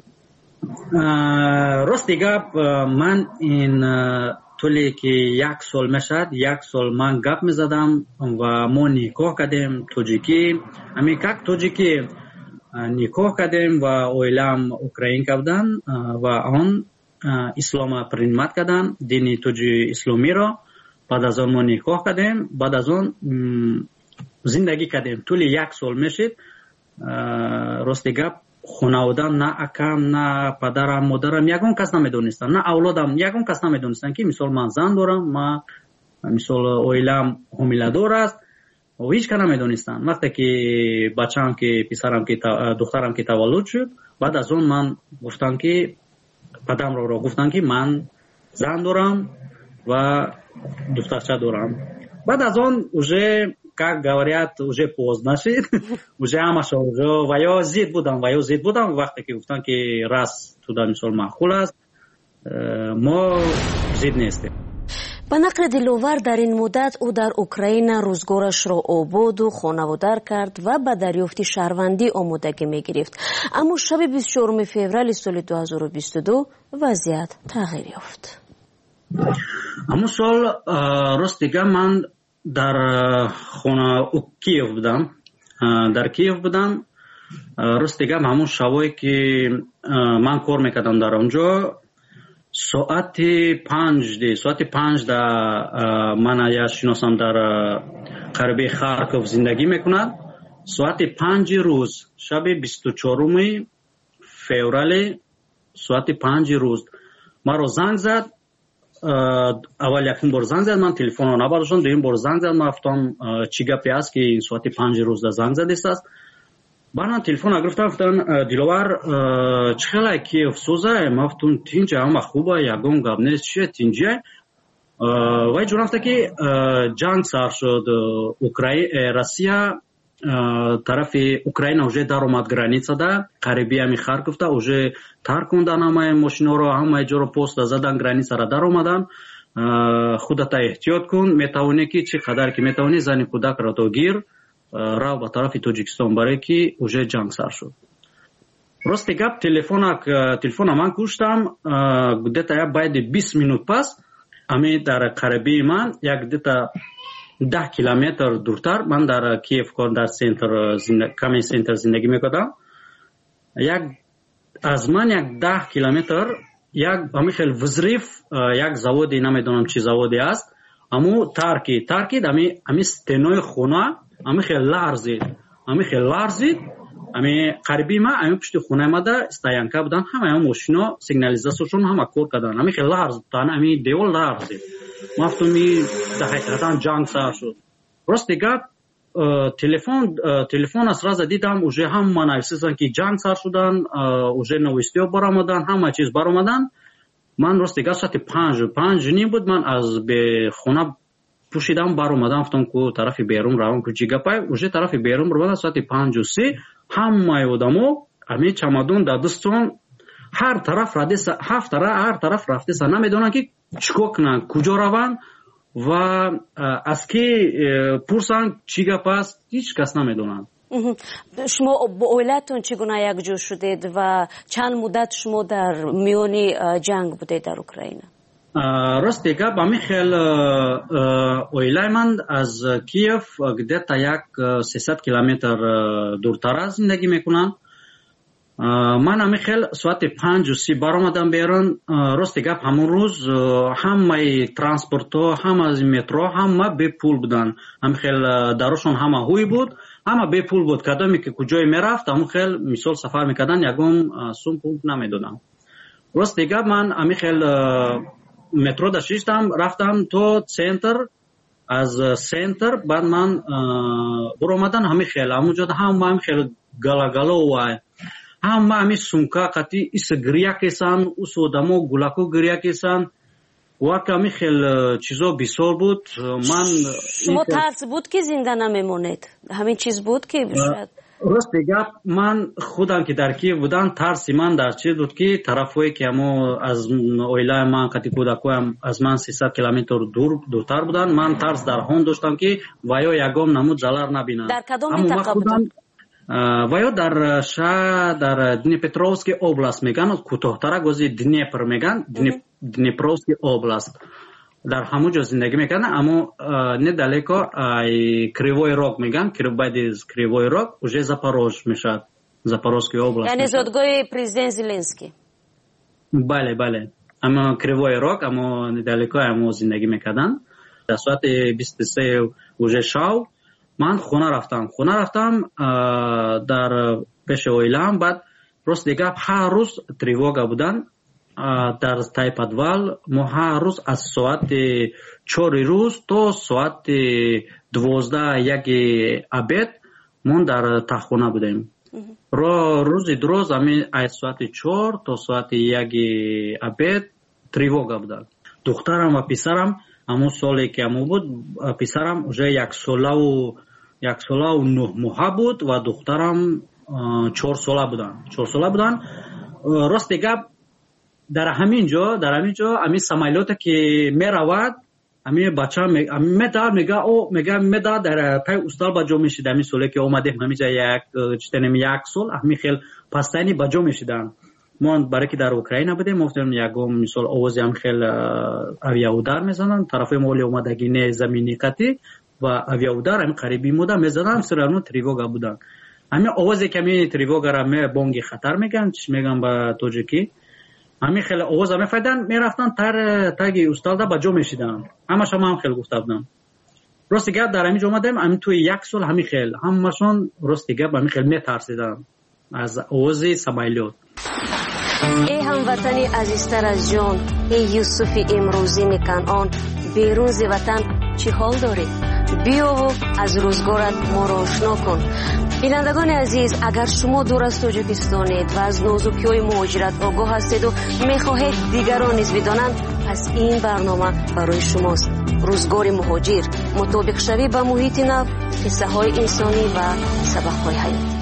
рости гап, ман ин тӯле ки 1 сол мешавад, 1 сол ман гап мезадам ва мо никоҳ кардем тоҷикӣ. ами как тоҷикӣ никоҳ кардем ва оилаам украинка будан ва он ислома принимат кардан, дини тоҷи исломиро. баъд аз он мо никоҳ кардем, баъд аз он зиндагӣ кардем. тӯли 1 сол мешид. рости гап خانوادم نه اکم نه پدرم مادرم یگان کس نمیدونستن، نه اولادم یگان کس نمیدونستن که مثال من زن دارم، من مثال اویلم حامله‌دار است و هیچ کس نمیدونستن. وقتی که بچه‌ام که پسرم که دخترم که تولد شد، بعد از اون من گفتم که پدرم را گفتن که من زن دارم و دخترچه دارم. بعد از اون уже как говорят, уже поздно шед, уже амаша уже вая зид будам вақте ки гуфтан ки рас туда мисол маъқул аст, мо зид нестем. ба нақли диловар дар ин муддат ӯ дар украина рӯзгорашро ободу хонаводар кард ва ба дарёфти шаҳрвандӣ омодагӣ мегирифт. аммо шаби 24 феврали соли 2022 вазъият тағйир ёфт. аммо сол рост дига ман дар хона Киев будам, дар Киев будам. рост дига ҳамон шавое ки ман кор мекардам дар онҷо, соати 5 да ман я шиносам дар қариби Харков зиндагӣ мекунад. соати 5 рӯз шаби 24 феврали соати 5 рӯз маро занг зад. аввал якум бор занг зад, ман телефонро набардоштам. дуюм бор занг зад, ман гуфтам чӣ гапе аст ки соати 5 рӯз да занг задистааст. баъд ман телефонро гирифтам, гуфтам диловар чӣ хелай Киев сӯзай? ман гуфтам тинҷа, ҳама хуба, ягон гап нест, чие тинҷай? вай ҷур гуфта ки ҷанг сар шуд, Россия тарафи Украина уже даромад границада, қариби ҳами Харковда уже тарк мондан, ҳамаи мошинаро ҳамаи ҷоро поста задан, границара даромадан. худата эҳтиёт кун, метавонӣ ки чӣ қадар ки метавонӣ зани кӯдакро то гир рав ба тарафи Тоҷикистон, барое ки уже ҷанг сар шуд. рости гап телефона ман куштам, где-то як баъди 20 минут пас ами дар қарибии ман як где-то 10 километр дуртар, ман дар Киев дар каме центр зиндагӣ мекардам. аз ман як 10 километр як ами хел взрив, як заводи, намедонам чӣ заводи аст, аммо таркид ами стенои хона ами хел ларзид. ами қариби ма ами пушти хонаи ма да стоянка будан, ҳамаи мошино сигнализасияшон ҳама кор кардан, ами хел ларзид, ами девор ларзид. ман гуфтам дар ҳақиқатан ҷанг сар шуд. рости гап телефон сразу дидам уже ҳама нависисан ки ҷанг сар шудан, уже новистиҳо баромадан, ҳама чиз баромадан. ман рости гап соати 5 буд, ман аз хона пушидам баромадам, гуфтам ку тарафи берун равон ку чӣ гапай. уже тарафи берун баромадам соати 5:03, ҳамаи одамо ами чамодон дар дастон, ҳар тараф рафтеса, намедонанд ки чӣ кор кунанд, куҷо раванд ва аз ки пурсанд чӣ гап аст, ҳеҷ кас намедонанд. шумо бо оилатон чӣ гуна якҷо шудед ва чанд муддат шумо дар миёни ҷанг будед дар Украина? рости гап ами хел оилаи ман аз Киев где-то як 300 километр дуртара зиндагӣ мекунанд. ман ами хел соати 5:30 баромадам берун. рости гап ҳамон рӯз ҳамаи транспортҳо, ҳамаи метро ҳама бепул буданд. ами хел дарошон ҳама ҳуй буд, ҳама бепул буд. кадоме ки куҷое мерафт, ҳамон хел мисол сафар мекардан, ягон сум пул намедоданд. рости гап ман ами хел метро дашиштам, рафтам то центр. аз центр баъд ман буромадан ҳами хел ҳамонҷода ҳама ами хел галагаловай, ҳама ами сумка қати иса гиря кесан, ус одамо гулако гиря кесан, вака ами хел чизо бисёр буд. ман шумо тарс буд ки зинда намемонед? ҳамин чиз буд ки шояд? рости гап ман худам ки дар Киев будам, тарси ман дар чиз буд ки тарафҳое ки амо аз оилаи ман қати кӯдакоям аз ман 300 километр дуртар буданд. ман тарс дар ҳон доштам ки ваё ягон намуд залар набинанд. дар кадом минтақа буданд? ваё дар дар Днепропетровский област меган, кӯтоҳтара гози Днепр меган, Днепровский област. дар ҳамон ҷо зиндагӣ мекардам, аммо недалеко Кривой Рог меган, баъд аз Кривой Рог уже Запорож мешавад, Запорожская область. яъне зодгоҳи президент Зеленский? бале, аммо Кривой Рог, аммо недалеко аммо зиндагӣ мекардам. дар соати 23 уже шав ман хона рафтам дар пеши оилаам. баъд راست دیگه هر روز تریواگا بودن در تای پدوال. ما هر روز از ساعت 4 روز تا ساعت 12 یک ابد من در تخونه بودیم. روزی دروز همین از ساعت 4 تا ساعت 1 ابد تریواگا بودن. دخترم و پسرم همون سالی که همون بود، پسرم уже 1 ساله و 9 ماه بود و دخترم 4 ساله بودن. راست دیگه در همین جا همین سمایلات که میرود همین بچه میگه در تای استال بجا میشید. همین سالی که اومدیم همین جا یک سال همین خیلی پستانی بجا میشیدن. ما برای که در اوکراین بودیم گفتم یکم مثال آوازی هم خیلی اویاودار میزنن طرف مولی اومدگی نه زمینی قطعی و اویاودار هم قریبی مودا میزنن سرانو تریواگا بودن. همین آوازی که می تریواگا را می بانگی خطر میگن چش میگن با توجیکی همین خیلی آواز هم میفدن میرفتن تاگی استاد بجا میشیدن. همش هم خیلی گفته بودن. راست دیگه در همین اومدیم همین توی 1 سال همین خیلی همشون راست دیگه همین خیلی میترسیدن از آوازی سمایلوت. ای هموطنی عزیزتر از جان، ای یوسف امروزی کنعان، بیرون ز وطن چی حال داری؟ بیا و از روزگارت ما را آشنا کن. بینندگان عزیز، اگر شما دور از تاجیکستانید و از نازکی‌های مهاجرت آگاه هستید و میخواهید دیگران نیز بدانند، پس این برنامه برای شماست. روزگار مهاجر، مطابق شوی با محیط نو، قصه های انسانی و سبق های حیاتی.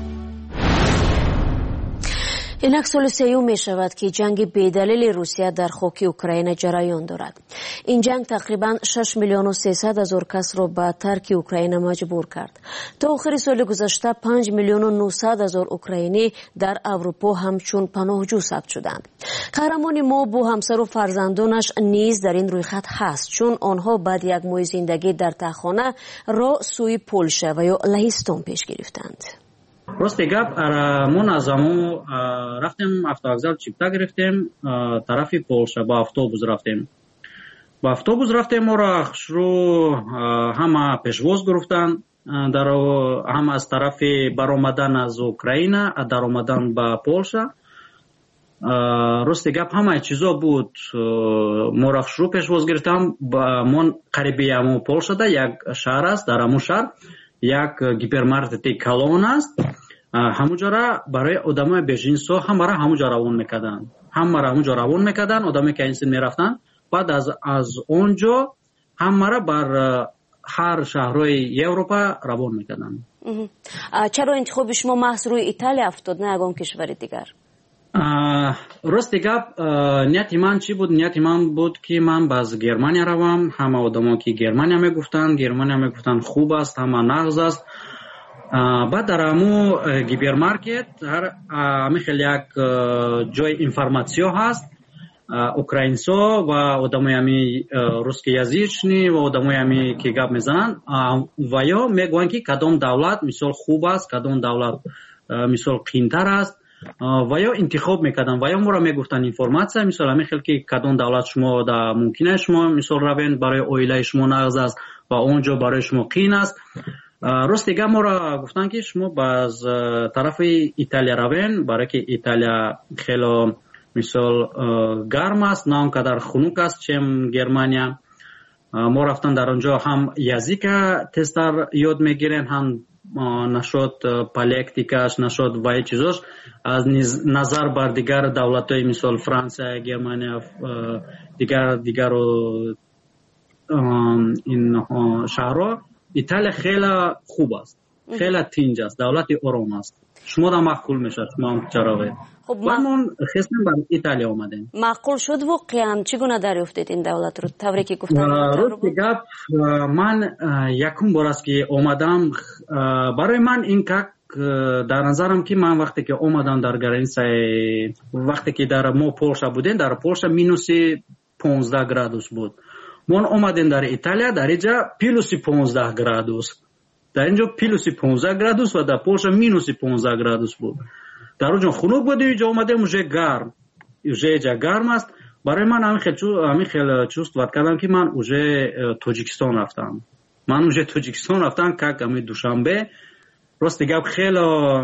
اینک سال سیوم می شود که جنگ بیدلیل روسیه در خاک اوکراین جریان دارد. این جنگ تقریبا 6,300,000 کس را به ترک اوکراین مجبور کرد. تا آخر سال گذشته 5,900,000 اوکراینی در اروپا همچون پناهجو ثبت شدند. قهرمان ما با همسر و فرزندانش نیز در این رویخط هست، چون آنها بعد یک ماه زندگی در تهخانه را سوی پولشه و یا لهستان پیش گرفتند. راستی گپ من از همون رفتیم автовокзал چیپتا گرفتیم طرف پولشه با اتوبوس رفتیم ما را شروع همه پیشواز گرفتن در هم از طرف برآمدن از اوکراین در آمدن به پولشه. راستی گپ همه چیزا بود. ما را شروع پیشواز گرفتم با من قریبی همون پولشه ده یک شهر است. در همون شهر یک گیپرمارکت کالون است. همونجا را برای آدمای بیژنسو همه را همونجا روان میکردن آدمی که اینسین میرفتن. بعد از اونجا همه را بر هر شهرهای اروپا روان میکردن. چرا انتخاب شما محض روی ایتالیا افتاد نه یگان کشور دیگر؟ راستی گپ نیت من چی بود؟ نیت من بود که من باز گرمانیا روم. همه آدما که گرمانیا میگفتن خوب است، همه نغز است. بعد در همو گیپرمارکت همه خیلی یک جای اینفرماسیون هست. اوکراینسا و آدمای همی روسکی یزیچنی و آدمای همی که گپ میزنن و یا میگوین که کدام دولت مثال خوب است، کدام دولت مثال قینتر است و یا انتخاب میکردن و یا ما را میگفتن اینفرماسیون مثال همین خیلی که کدام دولت شما دا ممکنه شما مثال روین برای اویله شما نغز است و اونجا برای شما قین است. راست دیگه ما را گفتن که شما باز طرف ایتالیا روین برای که ایتالیا خیلی مثال گرم است نه اونقدر خنک است چم گرمانیا. ما رفتن در اونجا هم یزیک تستر یاد میگیرن هم نشد پالیکتیکاش نشد و چیزاش از نظر بر دیگر دولت‌های مثال فرانسه گرمانیا دیگر این شهرها ایتالیا خیلی خوب است، خیلی تنج است، دولت آرام است. شما دا معقول میشه شما چراغه. خب من خواستم بر ایتالیا اومدیم. معقول شد واقعا چگونه دریافتید این دولت رو؟ طوری که گفتم گپ من یکم بار است که اومدم. برای من این که در نظرم که من وقتی که اومدم در گرانسه وقتی که در ما پولشه بودیم در پولشه مینوس 15 گرادوس بود. من اومدیم در ایتالیا در اینجا پلوس 15 گرادوس. در اینجا پلوس 15 گرادوس و در پولشه مینوس 15 گرادوس بود. در اونجا خنک بود اینجا اومدیم اونجا گرم. اونجا گرم است. برای من همین خیلی چوست وقت کردم که من اونجا تاجیکستان رفتم. که کمی دوشنبه راست دیگه خیلی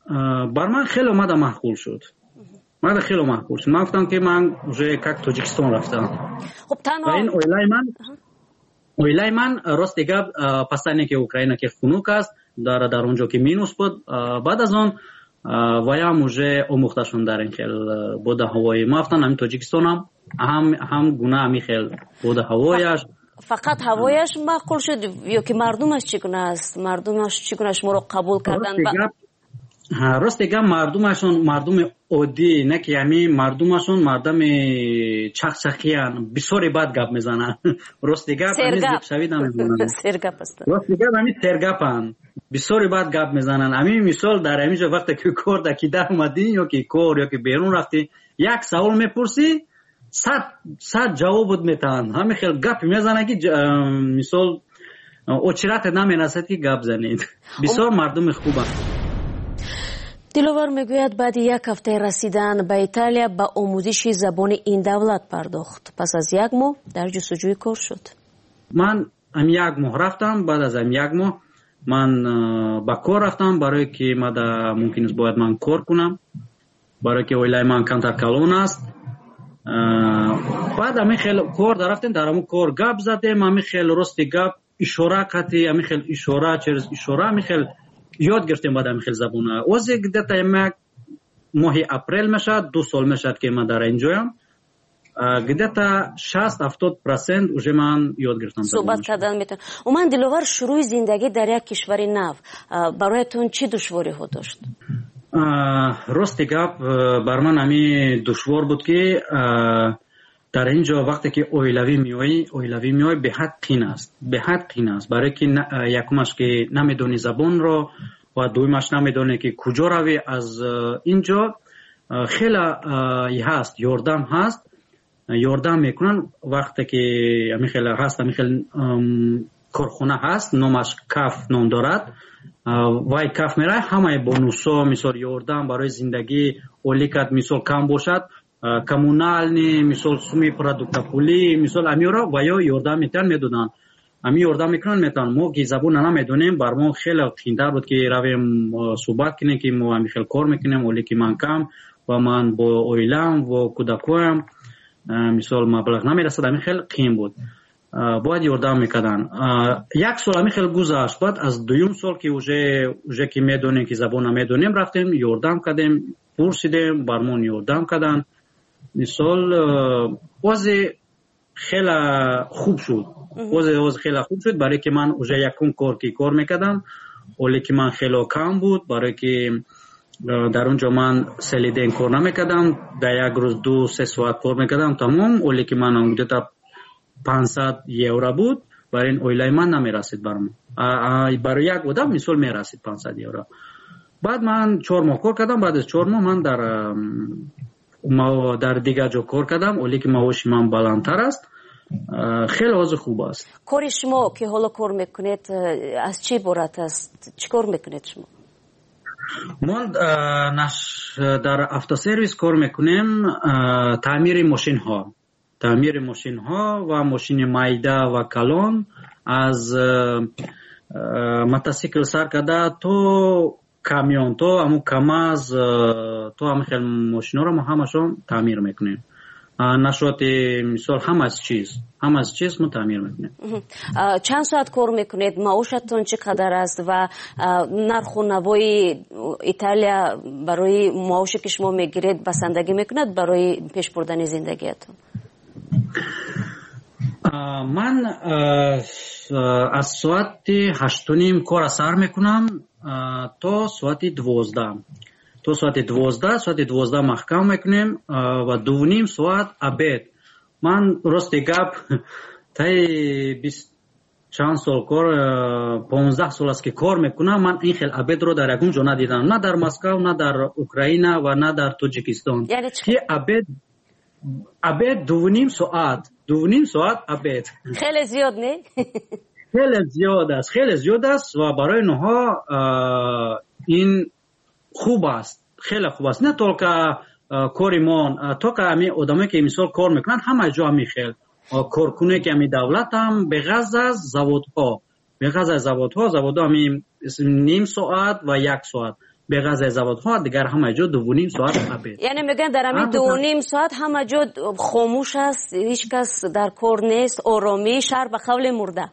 بر من خیلی اومده معقول شد. من خیلی معقول شد. من گفتم که من уже как تاجیکستان رفتم. خب تنها این اویلای من راست دیگه پسانی که اوکراینا که خنک است در اونجا که مینوس بود بعد از اون ویام уже آموخته شدم در این خیل بود هوایی. ما گفتم همین تاجیکستان هم گونه همی خیل بود هوایش. فقط هوایش معقول شد یا که مردمش چگونه است؟ مردمش چگونه شما رو قبول کردن؟ راست دیگه مردمشون مردم عادی نه که همین مردمشون مردم چخچخیان بسیاری بد گپ میزنن. راست دیگه همین شویدم سرگپ است. راست دیگه همین سرگپن بسیاری بد گپ میزنن. همین مثال در همینجا وقتی که کور دکیده اومدی یا که کور یا که بیرون رفتی یک سوال میپرسی 100 جواب میتن. همین خیلی گپ میزنن که مثال اوچرات نمیناسد که گپ زنید. بسیار مردم خوبن. دلوار میگوید بعد یک هفته رسیدن به ایتالیا به آموزش زبان این دولت پرداخت. پس از یک ماه در جستجوی کار شد. من هم یک ماه رفتم. بعد از هم یک ماه من با کار رفتم برای که ممکن است باید من کار کنم برای که ویلای من کانتر کالون است. بعد همین خیلی کار رفتیم در همون کار گپ زدیم. همین خیلی راستی گپ اشاره قطعی همین خیلی اشاره چرس اشاره همین خیلی یاد گرفتیم بعد همین خیلی زبونه. اوزی گدتا یک ماه اپریل میشد 2 سال میشد که من در اینجایم. گدتا 60-70% اوجه من یاد گرفتم. صحبت کردن میتون. و من دلوار شروع زندگی در یک کشور نو برایتون چی دشواری ها داشت؟ راست گپ بر من همین دشوار بود که در اینجا وقتی که اویلوی میوی به حد قین است برای که یکمش که نمیدونی زبان رو و دومش نمیدونی که کجا روی از اینجا خیلی هست یاردم میکنن وقتی که همین خیلی هست همین خیلی کارخونه هست نامش کاف نام دارد وای کاف میره همه بونوسا مثال یاردم برای زندگی اولیکت مثال کم باشد коммунальный مثال سومی پروداکت پولی مثال امیورا و یا یاردم میدونن امی یاردم میکنن میتونن ما که زبون نمیدونیم بر ما خیلی قیمت‌تر بود که رویم صحبت کنیم که ما همی خیلی کار میکنیم ولی که من کم و من با اویلم و کودکویم مثال مبلغ نمیرسد همی خیلی قیم بود باید یاردم میکردن. یک سال همی خیلی گذشت بعد از دوم سال که اوجه که میدونیم که زبون نمیدونیم رفتیم یاردم کردیم پرسیدیم برمون یاردم کردن مثال وضع خیلی خوب شد. وضع خیلی خوب شد برای که من اوجه یکم کار میکردم ولی که من خیلی کم بود برای که در اونجا من سلیدین کار نمیکردم در یک روز 2-3 ساعت کار میکردم تمام ولی که من اونجا تا 500 یورو بود برای این اویلای من نمیرسید برام برای یک آدم مثال میرسید 500 یورو. بعد من 4 ماه کار کردم. بعد از 4 ماه من در دیگه جا کار کردم ولی که معاش من بلندتر است. خیلی وضع خوب است. کار شما که حالا کار میکنید از چی عبارت است؟ چی کار میکنید شما؟ ما در автосервис کار میکنیم تعمیر ماشین ها و ماشین مایدا و کلان از موتورسیکل سر کرده تو کامیون تو همون کاماز تو همه خیلی ماشین ها رو ما همشون تعمیر میکنیم. نشوت مثال همه از چیز ما تعمیر میکنیم. چند ساعت کار میکنید؟ معاشتون چقدر است و نرخ و نوای ایتالیا برای معاشی که شما میگیرید بسندگی میکند برای پیش بردن زندگیتون؟ من از ساعت 8:30 کار سر میکنم تا ساعت 12. ساعت 12 محکم میکنیم و 2.5 ساعت عبید. من راست گپ تای 20 چند سال کار 15 سال است که کار میکنم. من این خیلی عبید رو در یکم جا ندیدم، نه در مسکو، نه در اوکراین و نه در تاجیکستان. یعنی که عبید 2.5 ساعت عبید. خیلی زیاد نه؟ خیلی زیاد است و برای نها این خوب است، خیلی خوب است. نه تولکا کاریمان تو که همی آدمی که مثال کار میکنن همه جا میخیل کارکنه که همی دولت هم به غض از زوادها زوادها همی نیم ساعت و 1 ساعت به غذای زوادها دیگر همه جا 2.5 ساعت ابد. یعنی میگن در همین 2.5 ساعت همه جا خاموش است، هیچ کس در کار نیست، آرامی، شهر به قول مرده.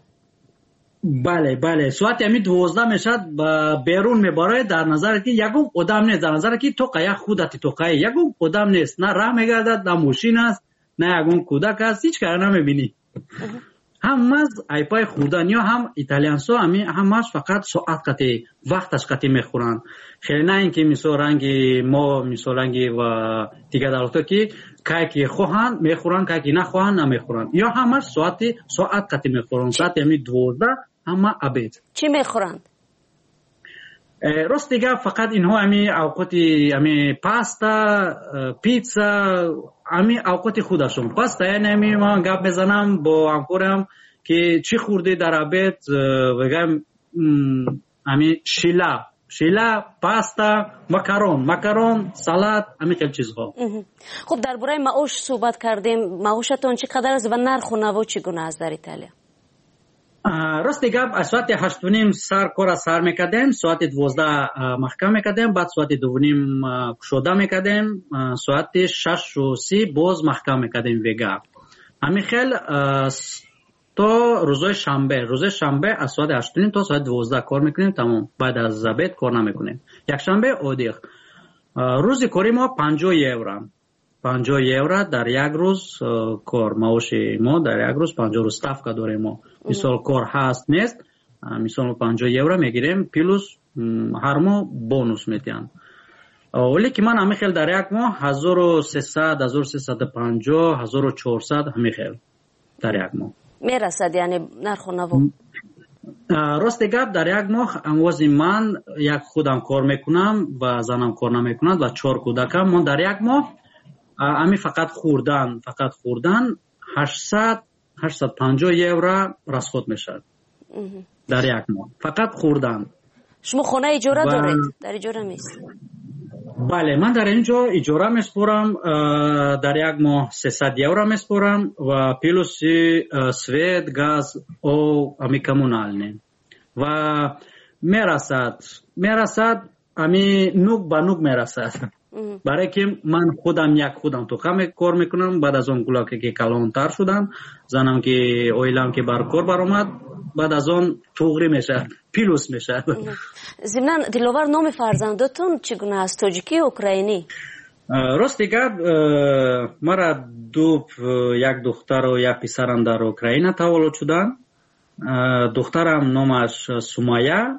بله ساعت همی 12 میشد بیرون میباره، در نظر که یکم آدم نیست، در نظر که تو قیه خودت تو قیه یکم آدم نیست، نه راه میگردد، نه ماشین است، نه یکم کودک است، هیچ کار نمیبینی. هم از ایپای خوردن یا هم ایتالیانسو همش فقط ساعت قطعی وقتش قطعی میخورن. خیلی نه اینکه مثل رنگی ما مثل رنگی و دیگه دولتا که که خواهن میخورن که نخواهن نمیخورن، یا همش ساعت قطعی میخورن. ساعت همی 12 همه ابد. چی میخورند؟ راست دیگه فقط اینها همی اوقاتی همی پاستا، پیتزا، همی اوقات خودشون. پاستا یعنی من گپ بزنم با همکارم که چی خورده در ابد، بگم همی شیلا، پاستا، مکرون، سالاد، همی خیلی چیزها. خب درباره معاش صحبت کردیم. معاشتون چقدر است و نرخ و نوا چگونه است در ایتالیا؟ راست دیگه از ساعت 8:30 کار سر میکردیم، ساعت 12 محکم میکردیم، بعد ساعت 2:30 شده میکردیم، ساعت 6:30 باز محکم میکردیم ویگا. همین خیلی تا روز شنبه از ساعت 8:30 تا ساعت 12 کار میکنیم، تمام. بعد از زبط کار نمیکنیم. یک شنبه عادی. روز کاری ما 50 یورو در یک روز کار. معاش ما در یک روز 50 روز ставка داریم ما. مثال کار هست نیست، مثال 50 یورو میگیریم پلوس هر ماه بونوس میدن. ولی که من همین خیلی در یک ماه 1300 1350 1400 همین خیلی در یک ماه میرسد. یعنی نرخ و نوا راست گپ در یک ماه امواز من یک خودم کار میکنم و زنم کار نمیکنند و 4 کودکم. من در یک ماه امی فقط خوردن 850 یورو رسخود میشد در یک ماه، فقط خوردن. شما خانه اجاره دارید؟ در اجاره میست؟ بله، من در اینجا اجاره میسپرم، در یک ماه 300 یورو میسپرم و پلوس سویت، گاز او امی کمونال و میرسد امی نوک با نوک میرسد. برای که من خودم تو خم کار میکنم، بعد از اون گلاکه که کلانتر شدم، زنم که اویلم که بر کار برآمد، بعد از اون توغری میشه، پیلوس میشه. ضمناً دلوار نام فرزندتون چگونه است؟ تاجیکی یا اوکراینی؟ راست دیگه مرا یک دختر و یک پسرم در اوکراین تولد شدن. دخترم نامش سومایا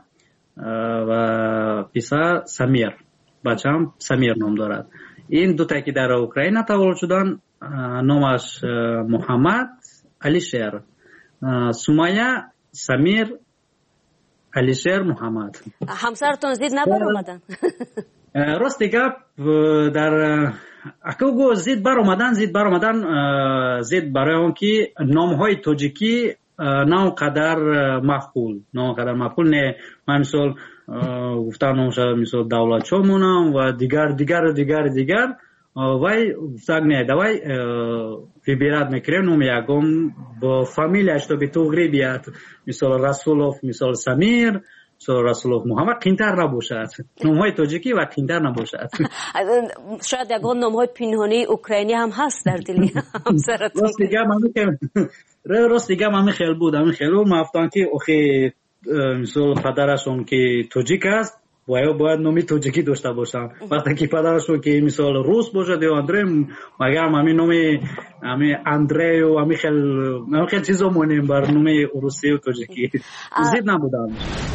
و پسر سمیر، بچه‌م سمیر نام دارد. این دو تا که در اوکراین تولد شدن نامش محمد علیشیر. سومایا، سمیر، علیشیر، محمد. همسرتون زید نبر اومدن؟ راست دیگه در اکوگو زید بر اومدن زید برای اون که نام‌های تاجیکی نه قدر مقبول نه. من مثال گفتم نامش مثال دولت چومونم و دیگر وای گفتم نه دوای выбирать میکریم نام یکم با فامیلیش تو به توغری بیاد، مثال رسولوف، مثال سمیر، مثال رسولوف محمد، قینتر نباشد. نام‌های تاجیکی و قینتر نباشد. شاید یگان نام‌های پنهانی اوکراینی هم هست در دل همسرتون. راست دیگه من خیلی بود مفتان که اخی مثال پدرشون که تاجیک است باید نامی تاجیکی داشته باشم. وقتی که پدرشون که مثال روس باشه یا اندره، مگر همین نامی اندره و همین خیلی چیزا مونیم بر نامی روسی و تاجیکی زید نبودم.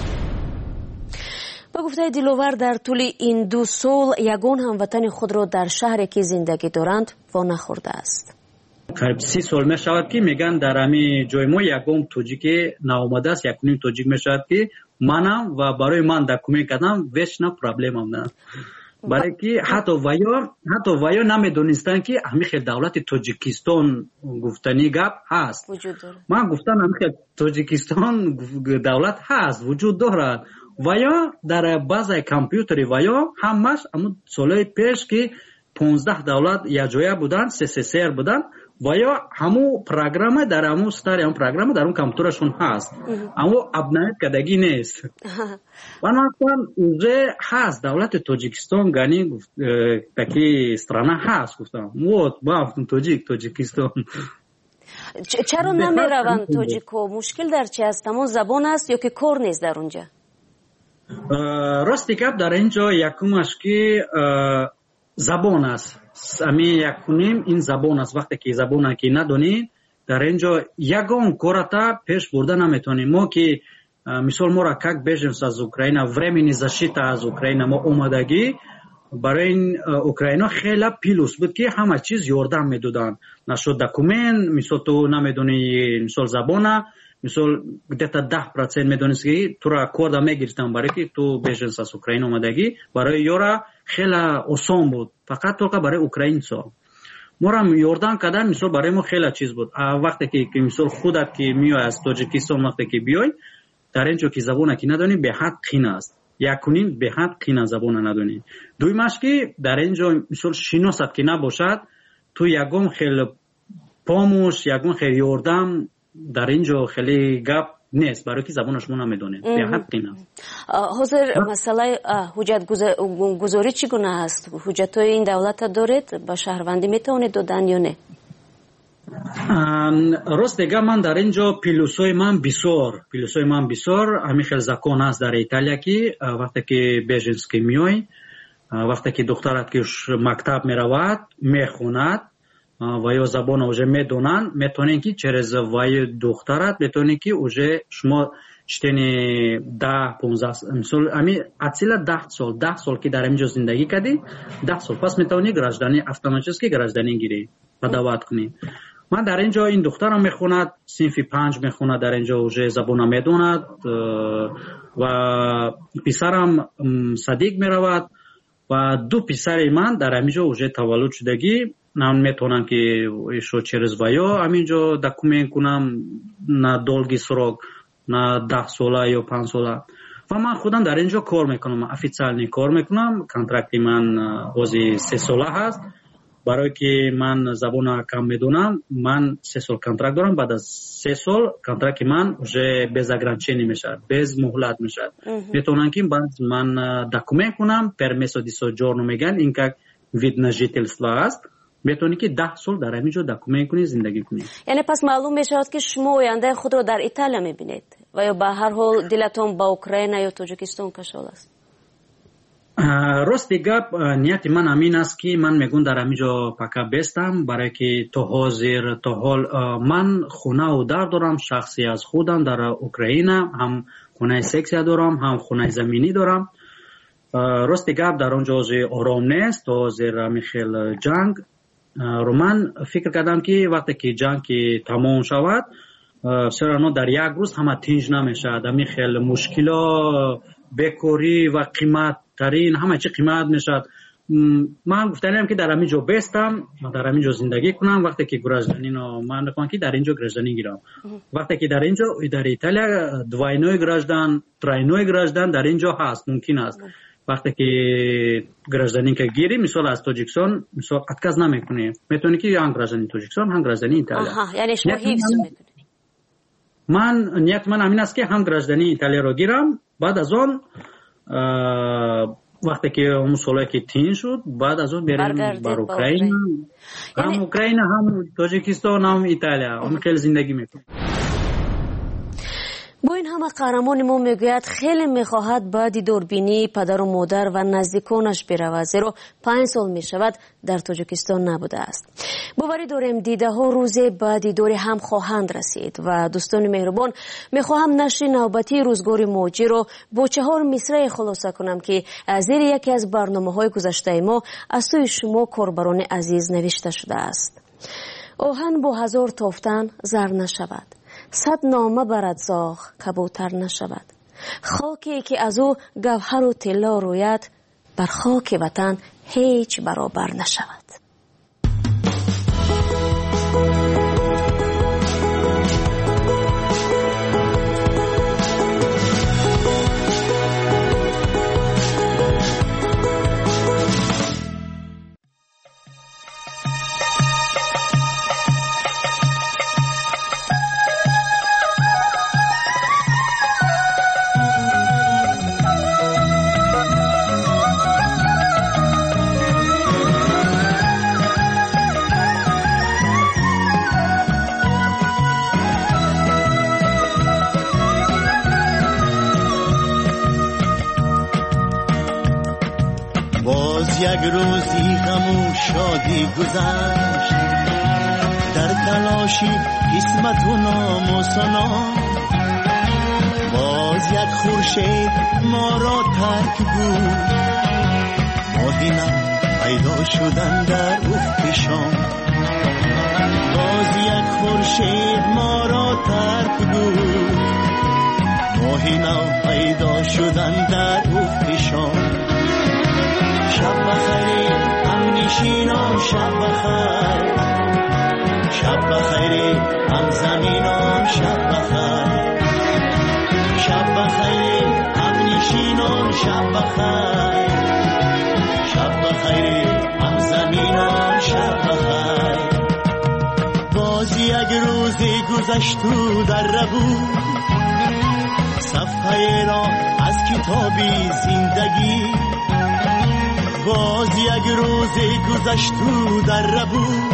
با گفته دلوور در طول این 2 سال یگان هموطن خود را در شهری که زندگی دارند وانخورده است. قریب 30 سال می شود که میگن در همین جای ما یکم تاجیک ناآمده است، یکم تاجیک می شود که منم و برای من دکومنت کردم ویش نه پرابلمم نه. برای که حتی ویا نمیدونستن که همین دولت تاجیکستان گفتنی گپ هست. من گفتم همین تاجیکستان دولت هست، وجود دارد. ویا در بازه کامپیوتری ویا همش سالهای پیش که 15 دولت یک جایه بودن، سسر بودن و یا همون پروگرام در همون ستار همون پروگرام در اون کامپیوترشون هست اما ابنایت کدگی نیست و مثلا اونجا هست دولت تاجیکستان گانی تاکی استرانه هست گفتم با تاجیکستان چرا نمیروند تاجیکو؟ مشکل در چی است؟ همون زبان است یا که کار نیست در اونجا؟ راستی کپ در اینجا یکمش که زبان است یکونیم این زبان است. وقتی که زبان که ندونی در اینجا یگان کارتا پیش برده نمیتونیم. ما که مثال ما را как беженцы از اوکراین времени защита از اوکراین ما اومدگی برای این اوکراین خیلی پیلوس بود که همه چیز یاردم میدادن نشد دکومنت مثال تو نمیدونی مثال زبانه مثال где-то 10% میدونست که تو را کار دا میگیرتن برای که تو bеженцы از اوکراین اومدگی برای یورا خیلی آسان بود فقط تو برای اوکراینцо ما را یاردن کردن مثال برای ما خیلی چیز بود. وقتی که مثال خودت که میای از تاجیکستان وقتی که بیای در اینجا که زبان که ندونی به حد قین است یکونین به حد قین زبان ندونی دویمش که در اینجا مثال شناست که نباشد تو یگم خیلی پاموش یگم خیلی یاردم در اینجا خیلی گپ نیست برای که زبان شما نمیدونید به حد قین است. حاضر مسئله حجت گذاری چگونه است؟ حجت های این دولت دارید با شهروندی میتونید دادن یا نه؟ راست دیگه من در اینجا پیلوسای من بسیار همین خیلی زکان است در ایتالیا که وقتی که بیژنس که میای وقتی که دخترت که مکتب میرود میخوند و یا زبان اوجه میدونن میتونین که چرز وای دخترت میتونین که اوجه شما چتنی 10-15 مثلا همین اصلا 10 سال که در اینجا زندگی کردی 10 سال پس میتونی گراجدانی اتوماتیکی گراجدانی گیری و دعوت کنی. من در اینجا این دخترم میخوند صنف 5 میخوند در اینجا اوجه زبان میدوند و پسرم صدیق میرود و دو پسر من در اینجا اوجه تولد شدگی نام میتونم که ایشو چرز بایا همینجا دکومنت کنم نه دولگی سراغ نه 10 ساله یا 5 ساله و من خودم در اینجا کار میکنم افیциальний کار میکنم کنترکتی من حوزه 3 ساله هست برای که من زبان کم میدونم من 3 سال کنترکت دارم بعد از 3 سال کنترکت من уже без ограничений میشه без مهلت میشه میتونم که بعد من دکومنت کنم permesso di soggiorno میگن این که вид на жительство است میتونی که 10 سال در اینجا دکومنت کنی زندگی کنی. یعنی پس معلوم میشه که شما آینده خود رو در ایتالیا میبینید و یا به هر حال دلتون با اوکراین یا تاجیکستان کشال است؟ راستی گپ نیت من همین است که من میگم در اینجا پکا بستم برای که تا حاضر تا حال من خونه و در دارم شخصی از خودم در اوکراین هم خونه سکسی دارم هم خونه زمینی دارم. راستی گپ در اونجا آرام نیست تا حاضر میخیل جنگ رو من فکر کردم که وقتی که جنگ تمام شود سرانو در یک روز همه تنج نمیشه همین خیلی مشکلا بکوری و قیمت ترین همه چی قیمت میشد. من گفتنیم که در همینجا بستم در همینجا زندگی کنم وقتی که گراجدانی من نکنم که در اینجا گراجدانی گیرم وقتی که در اینجا در ایتالیا دوینوی گراجدان تراینوی گراجدان در اینجا هست ممکن است وقتی که گراجدانی که گیری مثال از تاجیکستان مثال اتکاز نمیکنی میتونی که هم گراجدانی تاجیکستان هم گراجدانی ایتالیا یعنی شما حفظ میکنی. من نیت من همین است که هم گراجدانی ایتالیا رو گیرم بعد از اون وقتی که اون سالی که تین شد بعد از اون بریم بر اوکراین هم اوکراین هم تاجیکستان هم ایتالیا هم خیلی زندگی میکنم. با این همه قهرمان ما میگوید خیلی میخواهد بعد دوربینی پدر و مادر و نزدیکانش برود زیرا 5 سال میشود در تاجیکستان نبوده است. باوری داریم دیده ها روز بعدی دوری هم خواهند رسید و دوستان مهربان میخواهم نشر نوبتی روزگار موجی رو با 4 مصرع خلاصه کنم که زیر یکی از برنامه های گذشته ما از سوی شما کاربران عزیز نوشته شده است. آهن با 1000 تافتن زر نشود 100 نامه برد زاغ کبوتر نشود خاکی که از او گوهر و طلا روید بر خاک وطن هیچ برابر نشود. باز یک روزی غم و شادی گذشت، در تلاشی قسمت و نام و سنا. باز یک خورشید ما را ترک بود، ماهی نم پیدا شدن در افق شام. باز یک خورشید ما را ترک بود، ماهی نم پیدا شدن در افق شام. شب بخیر هم نشینان، شب بخیر، شب بخیر هم زمینان، شب بخیر، شب بخیر هم نشینان، شب بخیر، شب بخیر هم زمینان، شب بخیر. باز یک روزی گذشت و در ربود، صفحه را از کتابی زندگی. باز یک روزی گذشت و در ربود،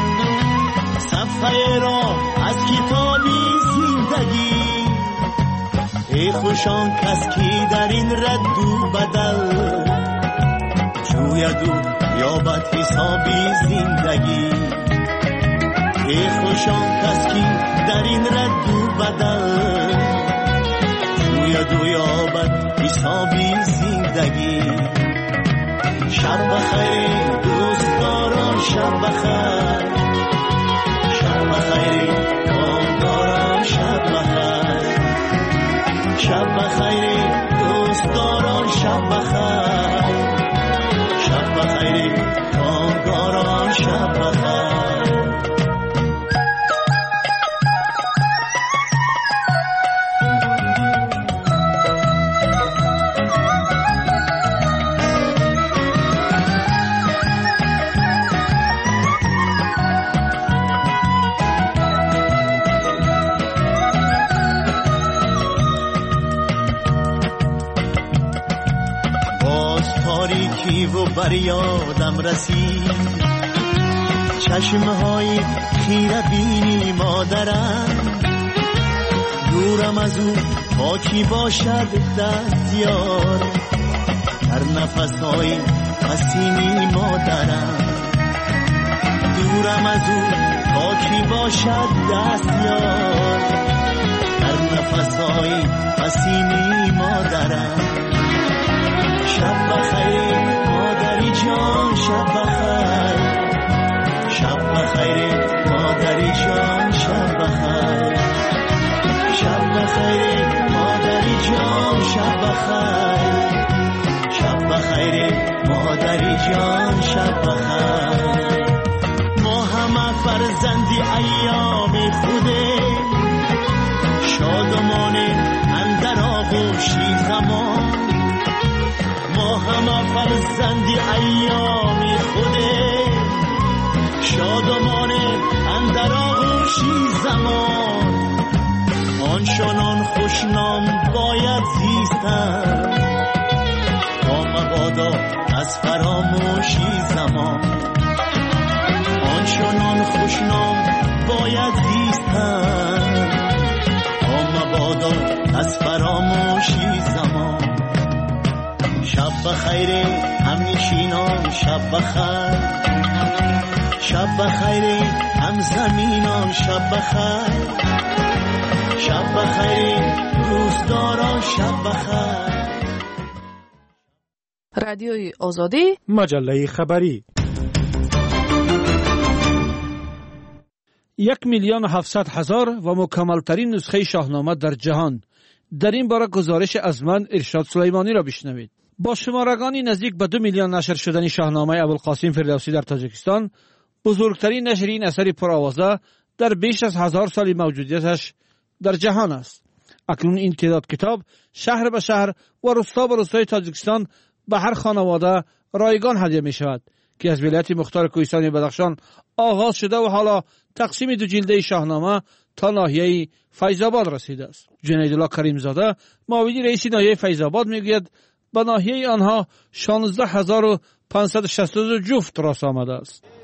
صفحه را از کتابی زندگی. ای خوشان کس کی در این رد و بدل، جوید و یابد حسابی زندگی. ای خوشان کس کی در این رد و بدل، جوید و یابد حسابی زندگی. شب بخیر دوستداران، شب بخیر، شب بخیر کامگاران، شب بخیر، شب بخیر دوستداران، شب بخیر، شب بخیر کامگاران، شب بخیر. و بر یادم رسید چشمهای خیره بینی مادرم. دورم از او پاکی باشد دستیار، در نفسهای پسینی مادرم. دورم از او پاکی باشد دستیار، در نفسهای پسینی مادرم. شب بخیر مادری جان، شب بخیر، شب بخیر مادری جان، شب بخیر، شب بخیر مادری جان، شب بخیر، شب بخیر مادری جان، شب بخیر. ما همه فرزندی ایام خوده، شادمانه اندر آغوشی زمان. ما همه فرزندی ایام خوده، شادمانه اندر آغوشی زمان. آنچنان خوشنام باید زیستن، با مبادا از فراموشی زمان. آنچنان خوشنام باید زیستن، با مبادا از فراموشی زمان. شب بخیر هم نشینان، شب بخیر، شب بخیر هم زمینان، شب بخیر، شب بخیر دوستداران، شب بخیر. رادیوی آزادی، مجله خبری. 1,700,000 و مکملترین نسخه شاهنامه در جهان. در این باره گزارش از من ارشاد سلیمانی را بشنوید. با شمارگانی نزدیک به 2 میلیون نشر شدن شاهنامه ابوالقاسم فردوسی در تاجیکستان، بزرگترین نشر این اثر پرآوازه در بیش از 1000 سال موجودیتش در جهان است. اکنون این تعداد کتاب شهر به شهر و روستا به روستای تاجیکستان به هر خانواده رایگان هدیه می شود که از ولایت مختار کوهستان بدخشان آغاز شده و حالا تقسیم 2 جلده شاهنامه تا ناحیه فیض‌آباد رسیده است. جنیدالله کریمزاده معاون رئیس ناحیه فیض‌آباد میگوید به ناحیه آنها 16562 جفت راست آمده است.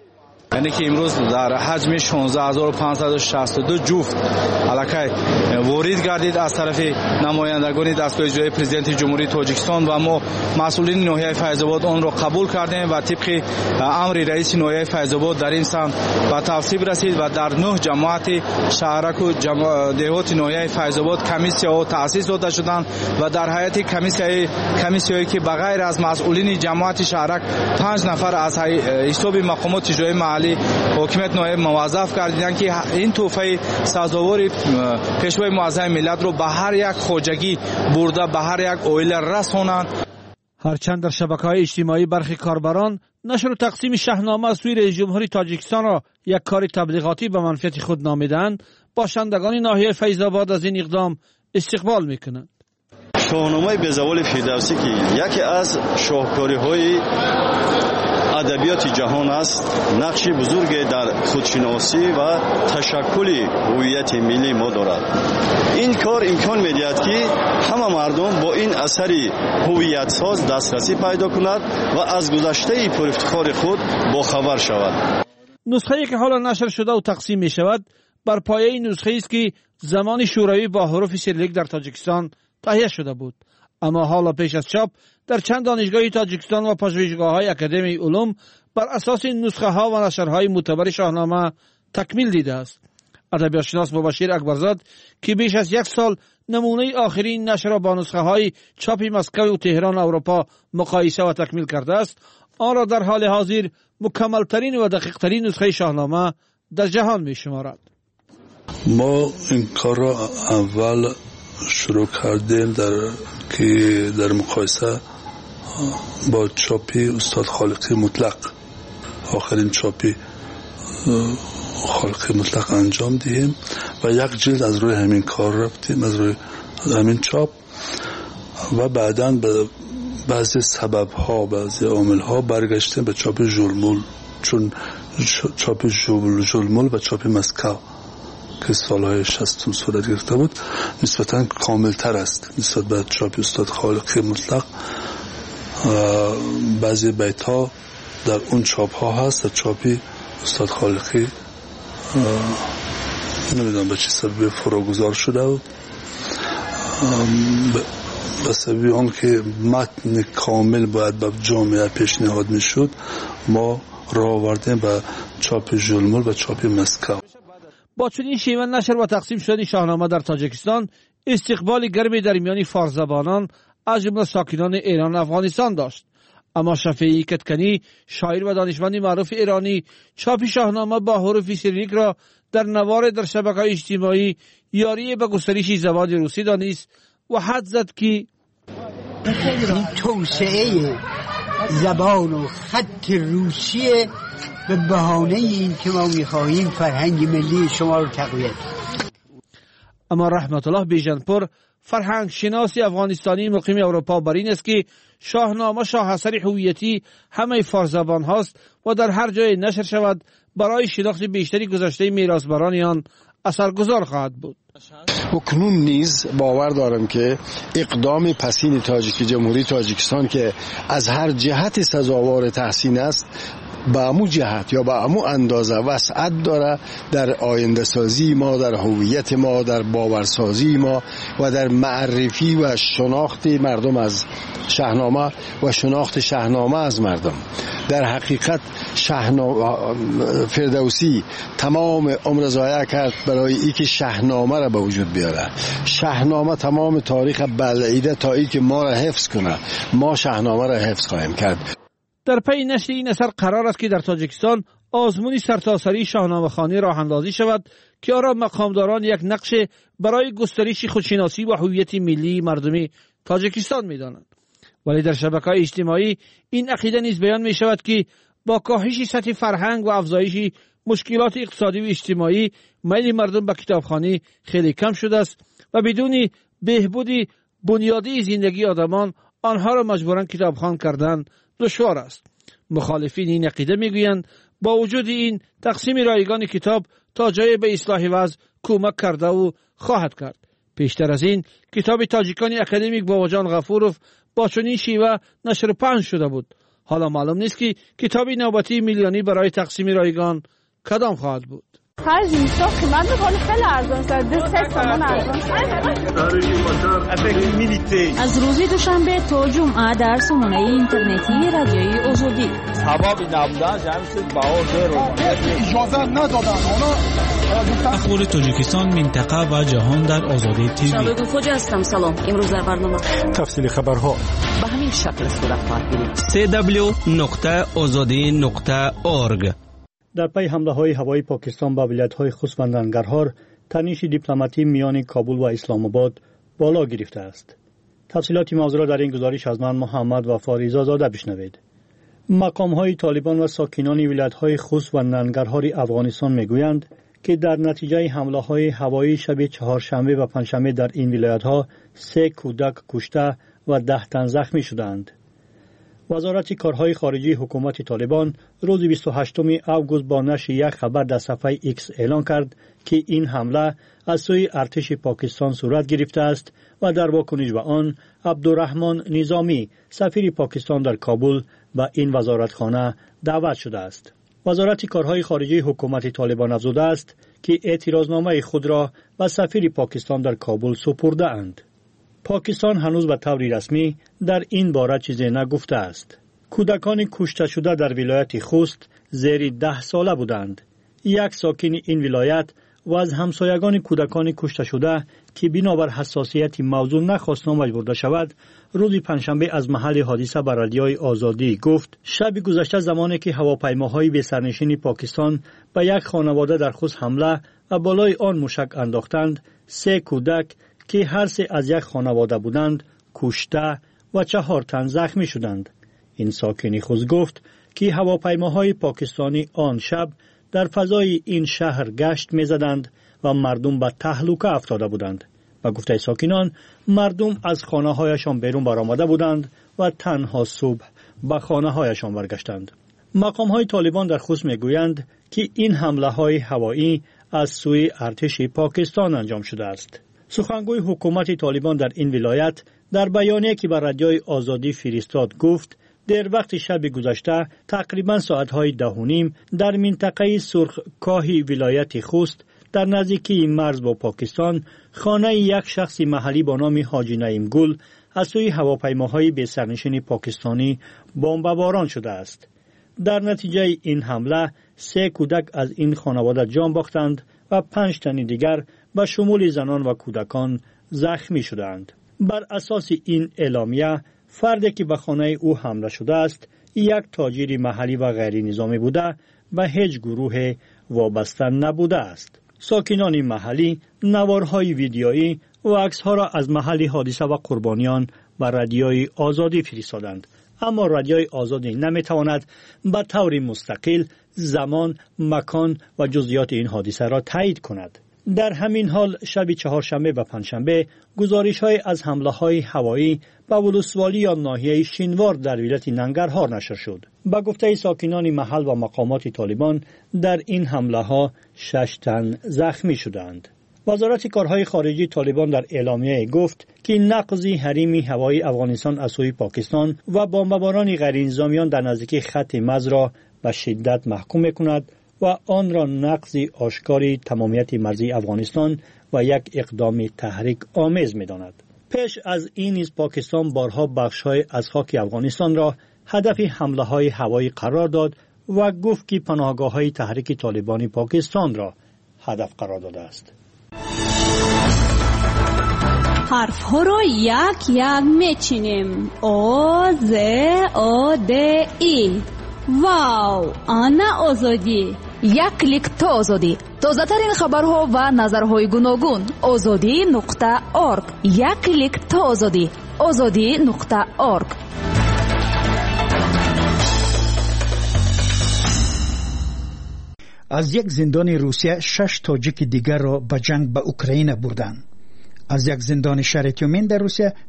یعنی که امروز در حجم 16562 جفت الکای وارد گردید از طرف نمایندگان دستگاه اجرایی پرزیدنت جمهوری تاجیکستان و ما مسئولین ناحیه فیض‌آباد آن را قبول کردیم و طبق امر رئیس ناحیه فیض‌آباد در این سمت به تصویب رسید و در 9 جماعت شهرک و دهات ناحیه فیض‌آباد کمیسی‌ها تأسیس داده شدند و در هیئت کمیسی‌هایی که بغیر از مسئولین جماعت شهرک 5 نفر از حساب مقامات اجرایی محلی حکومت ناحیه موظف کردند که این تحفه سزاوار پیشوای معظم ملت رو به هر یک خواجگی برده به هر یک عائله رسانند. هرچند در شبکه‌های اجتماعی برخی کاربران نشر و تقسیم شاهنامه از سوی رئیس جمهوری تاجیکستان را یک کار تبلیغاتی به منفعت خود نامیدند، باشندگان ناحیه فیض‌آباد از این اقدام استقبال میکنند. شاهنامه به زوال فردوسی که یکی از شاهکاری‌های ادبیات جهان است، نقش بزرگی در خودشناسی و تشکل هویت ملی ما دارد. این کار امکان می‌دهد که همه مردم با این اثر هویت ساز دسترسی پیدا کند و از گذشته پرافتخار خود باخبر شود. نسخه‌ای که حالا نشر شده و تقسیم می شود بر پایه نسخه‌ای است که زمان شوروی با حروف سیریلیک در تاجیکستان تهیه شده بود، اما حالا پیش از چاپ در چند دانشگاه تاجیکستان و پژوهشگاه‌های اکادمی علوم بر اساس نسخه‌ها و نشرهای معتبر شاهنامه تکمیل دیده است. ادبیاتشناس مبشر اکبرزاد که بیش از 1 سال نمونه آخرین نشر را با نسخه‌های چاپ مسکو و تهران اروپا مقایسه و تکمیل کرده است، آن را در حال حاضر مکمل‌ترین و دقیق‌ترین نسخه شاهنامه در جهان می‌شمارد. ما این کار را اول شروع کردیم در مقایسه با چاپی استاد خالقی مطلق، آخرین چاپی خالقی مطلق انجام دهیم و یک جلد از روی همین کار رفتیم، از روی همین چاپ، و بعداً به بعضی سبب ها بعضی عامل ها برگشتیم به چاپ ژولمول، چون چاپ ژولمول و چاپ مسکو که سالهای 60 صورت گرفته بود نسبتاً کاملتر است نسبت به چاپ استاد خالقی مطلق. بعضی بیت ها در اون چاپ ها هست، در چاپی استاد خالقی نمیدونم به چه سبب فراگذار شده بود، به سبب آن که متن کامل باید به جامعه پیشنهاد میشد ما راه آوردیم به چاپ ژولمول و چاپ مسکو. با چنین شیوه نشر و تقسیم شدن شاهنامه در تاجیکستان استقبال گرمی در میان فارس‌زبانان از جمله ساکنان ایران و افغانستان داشت. اما شفیعی کتکنی، شاعر و دانشمند معروف ایرانی، چاپ شاهنامه با حروف سیریلیک را در نوار در شبکه‌های اجتماعی یاری به گسترش زبان روسی دانست و حد زد که این توسعه زبان و خط روسیه به بهانه این که ما می‌خواهیم فرهنگ ملی شما رو تقویت. اما رحمت الله بیژنپور فرهنگ شناسی افغانستانی مقیم اروپا بر این است که شاهنامه شاهاثر هویتی همه فارس‌زبان هاست و در هر جای نشر شود برای شناخت بیشتری گذشته میراثبران آن اثرگذار خواهد بود. اکنون نیز باور دارم که اقدام پسین جمهوری تاجیکستان که از هر جهت سزاوار تحسین است به امو جهت یا به امو اندازه وسعت داره در آینده سازی ما، در هویت ما، در باورسازی ما و در معرفی و شناخت مردم از شاهنامه و شناخت شاهنامه از مردم. در حقیقت فردوسی تمام عمر ضایع کرد برای اینکه شاهنامه را به وجود بیاره. شاهنامه تمام تاریخ بلعیده تا اینکه ما را حفظ کنه. ما شاهنامه را حفظ خواهیم کرد. در پی نشر این اثر قرار است که در تاجیکستان آزمون سرتاسری شاهنامه خوانی راه اندازی شود که آن را مقامداران یک نقش برای گسترش خودشناسی و هویت ملی مردمی تاجیکستان می‌دانند. ولی در شبکه‌های اجتماعی این عقیده نیز بیان می‌شود که با کاهش سطح فرهنگ و افزایش مشکلات اقتصادی و اجتماعی میل مردم به کتابخوانی خیلی کم شده است و بدون بهبود بنیادی زندگی آدمان آنها را مجبوراً کتابخوان کردن دشوار است. مخالفین این عقیده میگویند با وجود این تقسیم رایگان کتاب تا جای به اصلاح وضع کمک کرده و خواهد کرد. پیشتر از این کتاب تاجیکان اکادمیک باباجان غفورов با چنین شیوه نشر پنج شده بود. حالا معلوم نیست که کتاب نوبتی میلیونی برای تقسیم رایگان کدام خواهد بود. هر جنسا قیمت میکنه خیلی ارزان شد. 3 تومان ارزان شد. از روز دوشنبه تا جمعه در سامانه اینترنتی رادیوی آزادی. سبب نبودن جمعیت باور اجازه ندادن. اخبار تاجیکستان، منطقه و جهان در آزادی تیوی. شبگو فوجی هستم. سلام. امروز در برنامه تفصیل خبرها به همین شکل صورت خواهد گرفت. www.azadi.org. در پی حمله‌های هوایی پاکستان به ولایت‌های خوست و ننگرهار، تنش دیپلماتی میان کابل و اسلام آباد بالا گرفته است. تفصیلات موضوع را در این گزارش از من محمد وفا رضازاده بشنوید. مقام‌های طالبان و ساکنان ولایت‌های خوست و ننگرهار افغانستان میگویند که در نتیجه حمله‌های هوایی شب چهارشنبه و پنجشنبه در این ولایت‌ها 3 کودک کشته و 10 تن زخمی شدند. وزارت کارهای خارجی حکومت طالبان روز 28 اوگوست با نشر یک خبر در صفحه ایکس اعلان کرد که این حمله از سوی ارتش پاکستان صورت گرفته است و در واکنش به آن عبدالرحمن نظامی سفیر پاکستان در کابل به این وزارتخانه دعوت شده است. وزارت کارهای خارجی حکومت طالبان افزوده است که اعتراضنامه خود را به سفیر پاکستان در کابل سپرده اند. پاکستان هنوز به طور رسمی در این باره چیزی نگفته است. کودکان کشته شده در ولایت خوست زیر 10 ساله بودند. یک ساکن این ولایت و از همسایگان کودکان کشته شده که بنابر حساسیت موضوع نخواست نام برده شود، روز پنجشنبه از محل حادثه به رادیوی آزادی گفت شب گذشته زمانی که هواپیماهای به سرنشین پاکستان به یک خانواده در خوست حمله و بالای آن موشک انداختند، 3 کودک که هر 3 از یک خانواده بودند کشته و 4 تن زخمی شدند. این ساکن خوست گفت که هواپیماهای پاکستانی آن شب در فضای این شهر گشت می‌زدند و مردم به تهلکه افتاده بودند. و گفته ساکنان مردم از خانه‌هایشان بیرون برآمده بودند و تنها صبح به خانه‌هایشان برگشتند. مقام‌های طالبان در خوست می‌گویند که این حمله‌های هوایی از سوی ارتش پاکستان انجام شده است. سخنگوی حکومت طالبان در این ولایت در بیانیه که به رادیوی آزادی فرستاد گفت در وقت شب گذشته تقریبا ساعتهای 10:30 در منطقه سرخکاهی ولایت خوست در نزدیکی مرز با پاکستان خانه یک شخص محلی با نام حاجی نعیم گل از سوی هواپیماهای به سرنشین پاکستانی بمباران شده است. در نتیجه این حمله 3 کودک از این خانواده جان باختند و 5 تن دیگر به شمول زنان و کودکان زخمی شدند. بر اساس این اعلامیه فردی که به خانه او حمله شده است یک تاجر محلی و غیر نظامی بوده و هیچ گروه وابسته نبوده است. ساکنان محلی نوارهای ویدیویی و عکس‌ها را از محل حادثه و قربانیان به رادیوی آزادی فرستادند، اما رادیوی آزادی نمیتواند به طور مستقل زمان، مکان و جزئیات این حادثه را تایید کند. در همین حال شب چهارشنبه و پنجشنبه گزارش‌های از حمله‌های هوایی به ولسوالی یا ناحیه شینوار در ولایت ننگرهار نشر شد. به گفته ساکنان محل و مقامات طالبان در این حمله‌ها 6 تن زخمی شدند. وزارت کارهای خارجی طالبان در اعلامیه گفت که نقض حریم هوایی افغانستان از سوی پاکستان و بمباران غیر نظامیان در نزدیکی خط مرز را به شدت محکوم می‌کند و آن را نقض آشکار تمامیت مرزی افغانستان و یک اقدام تحریک آمیز می‌داند. پیش از این نیز پاکستان بارها بخش‌های از خاک افغانستان را هدف حمله‌های هوایی قرار داد و گفت که پناهگاه‌های تحریک طالبان پاکستان را هدف قرار داده است. حرف ها را یک یک میچینیم. آ ز آ د ای. واو، آنا آزادی. یک کلیک تا آزادی. تازه ترین خبرها و نظرهای گوناگون. azadi.org. یک کلیک تا آزادی. azadi.org. از یک زندان روسیه 6 تاجیک دیگر را به جنگ به اوکراین بردند. از یک زندان شهر تیومن در روسیه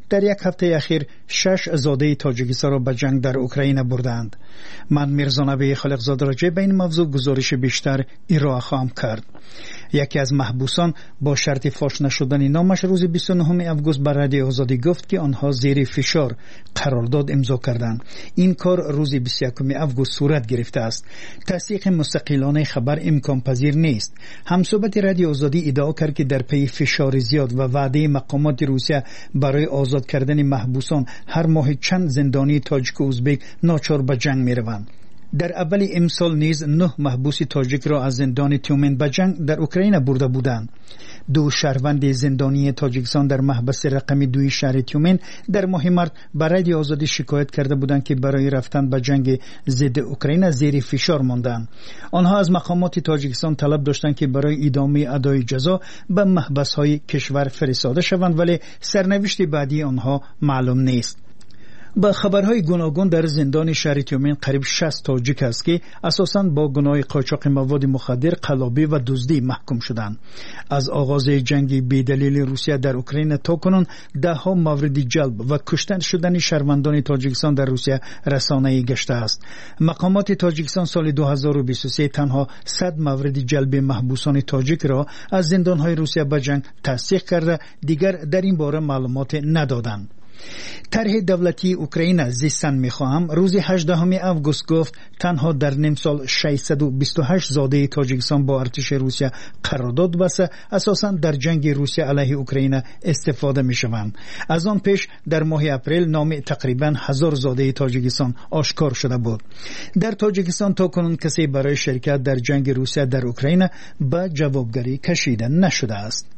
در یک هفته اخیر 6 زاده تاجیکستان را به جنگ در اوکراین بردند. من میرزا نبی خالقزاده راجع به این موضوع گزارش بیشتر ارائه خواهم کرد. یکی از محبوسان با شرط فاش نشدن نامش روز 29 اوگوست بر رادیو آزادی گفت که آنها زیر فشار قرارداد امضا کردند. این کار روز 21 اوگوست صورت گرفته است. تصدیق مستقلانه خبر امکان پذیر نیست. همصحبت رادیو آزادی ادعا کرد که در پی فشار زیاد و وعده مقامات روسیه برای آزاد کردن محبوسان هر ماه چند زندانی تاجیک و ازبک ناچار به جنگ میروند. در اول امسال نیز 9 محبوس تاجیک را از زندان تیومن به جنگ در اوکراین برده بودند. 2 شهروند زندانی تاجیکستان در محبس رقم 2 شهر تیومن در ماه مارس برای آزادی شکایت کرده بودند که برای رفتن به جنگ ضد اوکراین زیر فشار ماندند. آنها از مقامات تاجیکستان طلب داشتند که برای ادامه ادای جزا به محبس های کشور فرستاده شوند، ولی سرنوشت بعدی آنها معلوم نیست. با خبرهای گوناگون در زندان شهر تیومن قریب 60 تاجیک است که اساساً با گناه قاچاق مواد مخدر، قلابی و دزدی محکوم شدند. از آغاز جنگ بی‌دلیل روسیه در اوکراین تا کنون 10 مورد جلب و کشتن شدن شهروندان تاجیکستان در روسیه رسانه‌ای گشته است. مقامات تاجیکستان سال 2023 تنها 100 مورد جلب محبوسان تاجیک را از زندان‌های روسیه به جنگ تصدیق کرده، دیگر در این باره معلومات ندادند. طرح دولتی اوکراین زیستن میخواهم روز 18 اوگوست گفت تنها در نیم سال 628 زاده تاجیکستان با ارتش روسیه قرارداد بسته اساساً در جنگ روسیه علیه اوکراین استفاده میشوند. از آن پیش در ماه اپریل نام تقریباً 1000 زاده تاجیکستان آشکار شده بود. در تاجیکستان تا کنون کسی برای شرکت در جنگ روسیه در اوکراین به جوابگری کشیده نشده است.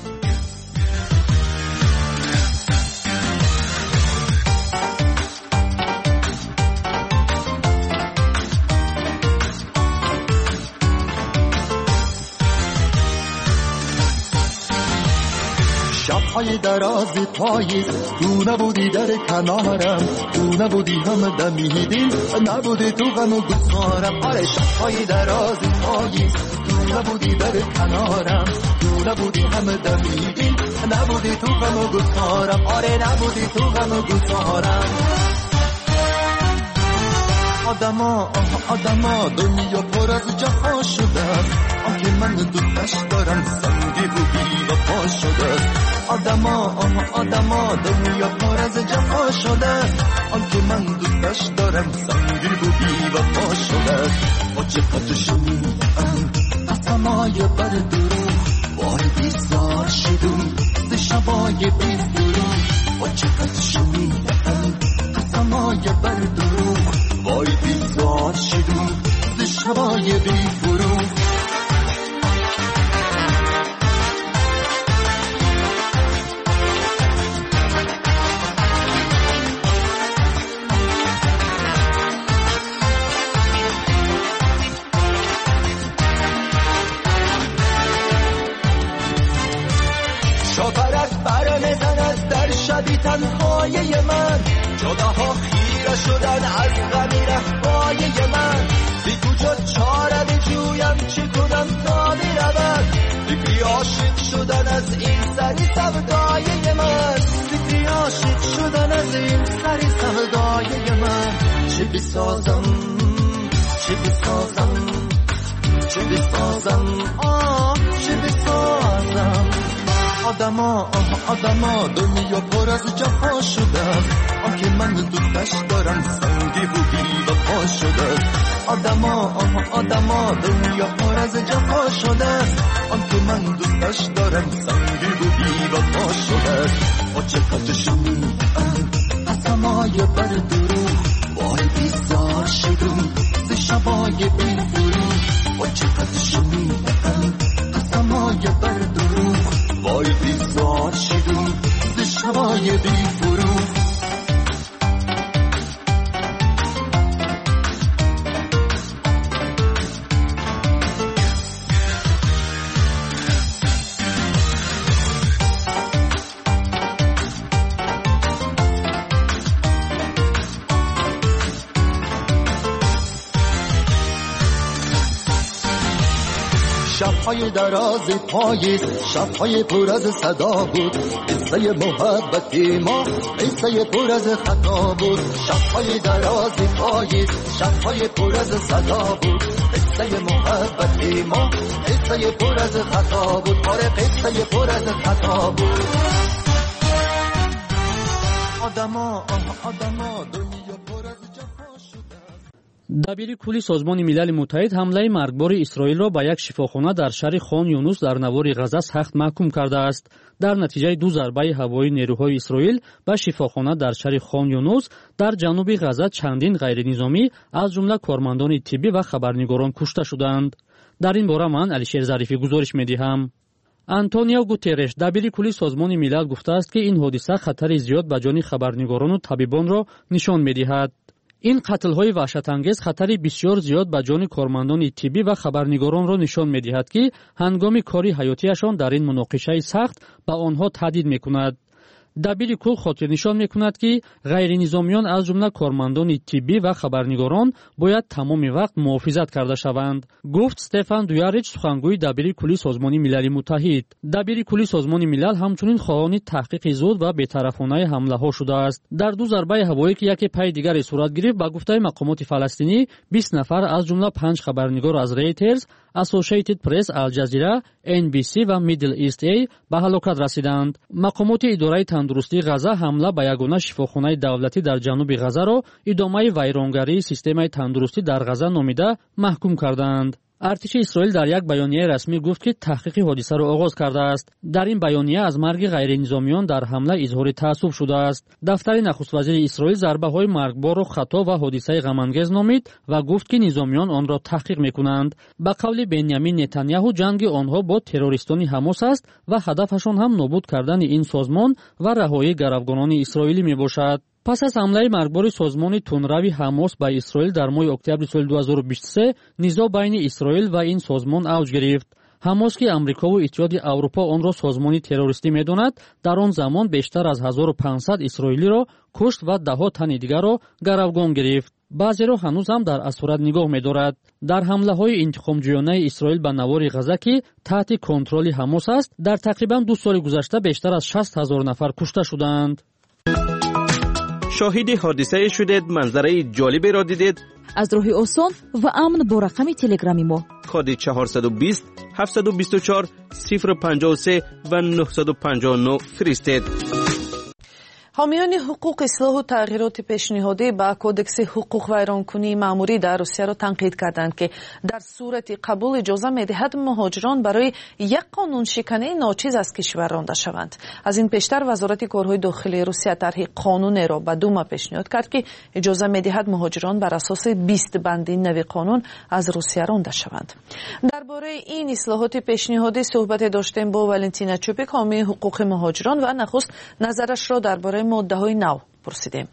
شب‌های درازی پاییز تو نبودی در کنارم، تو نبودی هم دمیدی، نبودی تو غم و گسارم. آره شب‌های درازی پاییز تو نبودی در کنارم، تو نبودی هم دمیدی، نبودی تو غم و گسارم. آره نبودی تو غم و گسارم. آدما دنیا پر از جفا شده است، آنکه من دوستش دارم سنگی و بی وفا شده است. آدما دنیا پر از جفا شده است، آنکه من دوستش دارم سنگی و بی وفا شده است. با چقدر شنیدم قسمای بر دروغ، وای بیزار شدم ز شبای بی دروغ. با چقدر شنیدم قسمای بر دروغ، وای بیزار شدم ز شبای بی فروغ. شاپرک بر میزند در شبی تنهای من، جداها خیره شدن از غمی رهبای من. بی کجا چاره بجویم چه کنم تا برود، فکری عاشق شدن از این سری سودای من. فکری عاشق شدن از این سری سودای من. چه بسازم چه بسازم چه بسازم چه بسازم. آدما دنیا پر از جفا شده است، آنکه من دوستش دارم سنگی و بی وفا شده است. آدما دنیا پر از جفا شده است، آنکه من دوستش دارم سنگی و بی وفا شده است. با چقدر شنیدم قسمای بر دروغ، وای بیزار شدم ز شبای بی فروغ. با چقدر شنیدم قسمای بر دروغ، وای بیزار شدم ز شبای بی فروغ. شبهای دراز پاییز، شبهای پر از صدا بود. قصه محبت ما قصه پر از خطا بود. شبهای دراز پاییز، شبهای پر از صدا بود. قصه محبت ما قصه پر از خطا بود. آره قصه پر از خطا بود. آدما دنیا پر از جفا شده. دبیر کلی سازمان ملل متحد حمله مرگبار اسرائیل را به یک شفاخانه در شهر خان یونس در نوار غزه سخت محکوم کرده است. در نتیجه دو ضربه هوایی نیروهای اسرائیل به شفاخانه در شهر خان یونس در جنوب غزه چندین غیرنظامی از جمله کارمندان طبی و خبرنگاران کشته شدند. در این باره من علیشیر ظریفی گزارش می‌دهم. آنتونیو گوترش دبیر کلی سازمان ملل گفته است که این حادثه خطر زیاد به جان خبرنگاران و طبیبان را نشان می‌دهد. این قتل‌های وحشت‌انگیز خطری بسیار زیاد به جان کارمندان طبی و خبرنگاران را نشان می‌دهد که هنگام کاری حیاتیشان در این مناقشه سخت به آنها تهدید می‌کند. دبیر کل خاطر نشان می‌کند که غیرنظامیان از جمله کارمندان طبی و خبرنگاران باید تمام وقت محافظت کرده شوند. گفت استفان دویاریچ سخنگوی دبیر کلی سازمان ملل متحد. دبیر کلی سازمان ملل همچنین خواهان تحقیق زود و بی‌طرفانه حمله‌ها شده است. در دو ضربه هوایی که یکی پای دیگر صورت گرفت به گفته مقامات فلسطینی 20 نفر از جمله 5 خبرنگار از ریترز، اسوسییتد پرس، الجزیره، NBC و میدل ایست ای به هلاکت رسیدند. مقامات اداره تندرستی غزه حمله به یگانه شفاخانه دولتی در جنوب غزه را ادامه ویرانگری سیستم تندرستی در غزه نامیده محکوم کردند. ارتش اسرائیل در یک بیانیه رسمی گفت که تحقیق حادثه را آغاز کرده است. در این بیانیه از مرگ غیرنظامیان در حمله اظهار تأسف شده است. دفتر نخست وزیر اسرائیل ضربه‌های مرگبار را خطا و حادثه غم‌انگیز نامید و گفت که نظامیان آن را تحقیق می‌کنند. به قول بنیامین نتانیاهو جنگ آنها با تروریستان حماس است و هدفشان هم نابود کردن این سازمان و رهایی گروگانان اسرائیلی میباشد. پس از حمله مرگبار سازمان تندروی حماس به اسرائیل در ماه اکتبر سال 2023 نزاع بین اسرائیل و این سازمان اوج گرفت. حماس که امریکا و اتحاد اروپا آن را سازمان تروریستی می‌داند، در آن زمان بیشتر از 1500 اسرائیلی را کشت و ده‌ها تن دیگر را گروگان گرفت. بعضی را هنوز هم در اسارت نگاه می‌دارد. در حمله‌های انتقام‌جویانه اسرائیل به نوار غزه که تحت کنترل حماس است، در تقریباً 2 سال گذشته بیشتر از 60000 نفر کشته شدند. شاهد حادثه شدید، منظره جالبی را دیدید؟ از راه آسان و امن با رقم تلگرامی ما کد 420 724 053 و 959 فرستید. حامیان حقوق اصلاح و تغییرات پیشنهادی با کودکس حقوق ویرانکنی مأموری در روسیه را تنقید کردند که در صورت قبول اجازه می‌دهد مهاجران برای یک قانون شکنی ناچیز از کشور رانده شوند. از این پیشتر وزارت کارهای داخلی روسیه طرح قانونی را به دوما پیشنهاد کرد که اجازه می‌دهد مهاجران بر اساس 20 بند نوی قانون از روسیه رانده شوند. درباره این اصلاحات پیشنهادی صحبت داشتیم با والنتینا چوپیک، حامی حقوق مهاجران، و نخست نظرش را درباره ماده‌های نو پرسیدیم.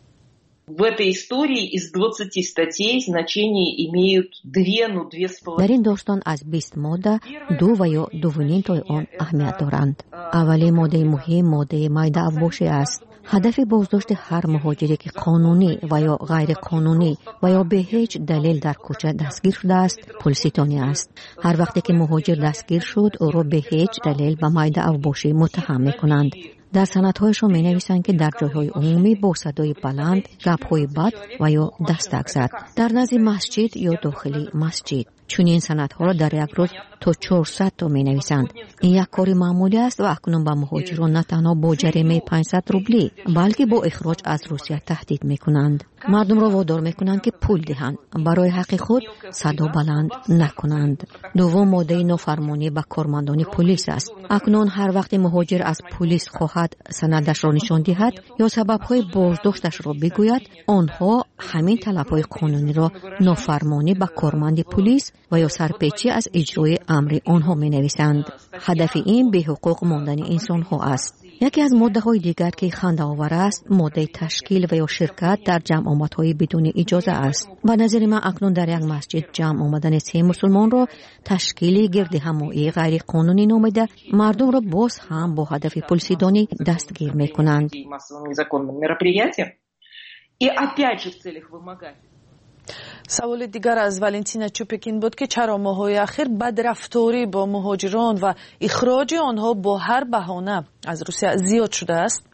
В этой истории из 20 статей значение имеют 2,5. در این داستان از 20 ماده 2 و یا 2.5 تا آن اهمیت دارند. اولی ماده مهم ماده مایده افباشی است. هدف بازداشت هر مهاجری که قانونی و یا غیر قانونی و یا به هیچ دلیل در کوچه دستگیر شده است پلیسیتانی است. هر وقتی که مهاجر دستگیر شد او را به هیچ دلیل به مایده افباشی متهم می‌کنند. در سندهایشان می نویسند که در جایهای عمومی با صدای بلند، گپ‌های بد و یا دستک زد، در نزد مسجد یا داخل مسجد. چون این سندها را در یک روز تا 400 تا می نویسند. این یک کاری معمولی است و اکنون به مهاجران نه تنها با جریمه 500 روبلی بلکه با اخراج از روسیه تهدید می کنند. مردم را وادار می کنند که پول دهند، برای حق خود صدا بلند نکنند. دوم ماده نافرمانی به کارمندان پلیس است. اکنون هر وقت مهاجر از پلیس خواهد سندش را نشان دهد یا سبب‌های بازداشتش را بگوید، آنها همین طلب‌های قانونی را نافرمانی به کارمند پلیس و یا سرپیچی از اجرای امر آنها می نویسند. هدف این به حقوق ماندن انسان ها است. یکی از ماده های دیگر که خنده آور است ماده تشکیل و یا شرکت در جمع آمدهای بدون اجازه است. به نظر من اکنون در یک مسجد جمع آمدن 3 مسلمان را تشکیل گرد همایی غیر قانونی نامیده مردم را باز هم با هدف پلسیدانی دستگیر می کنند. سوال دیگر از والنتینا چوپکین بود که چرا ماه‌های اخیر بدرفتاری با مهاجران و اخراج آنها با هر بهانه از روسیه زیاد شده است؟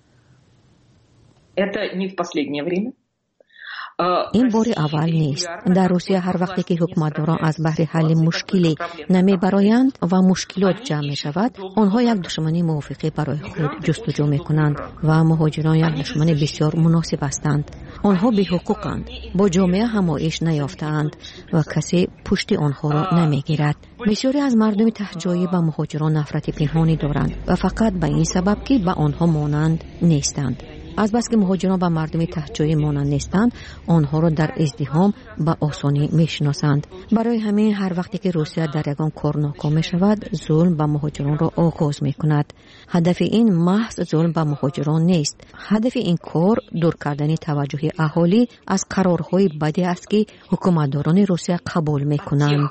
این بار اول نیست. در روسیه هر وقتی که حکومتداران از بهر حل مشکلی نمی برایند و مشکلات جمع می شود، آنها یک دشمنی موافقه برای خود جستجو می کنند و مهاجران یک دشمن بسیار مناسب هستند. آنها بی حقوقند، با جامعه همایش نیافتند و کسی پشت آنها را نمی گیرد. بسیاری از مردم تهجایی به مهاجران نفرت پنهانی دارند و فقط به این سبب که به آنها مانند نیستند. از بس که مهاجران به مردم تهجایی مانند نیستند، آنها را در ازدحام به آسانی میشناسند. برای همین هر وقتی که روسیه در یگان کار ناکام شود، ظلم به مهاجران را آغاز می کند. هدف این محض ظلم به مهاجران نیست. هدف این کار دور کردن توجه اهالی از قرارهای بدی است که حکومتداران روسیه قبول می کنند.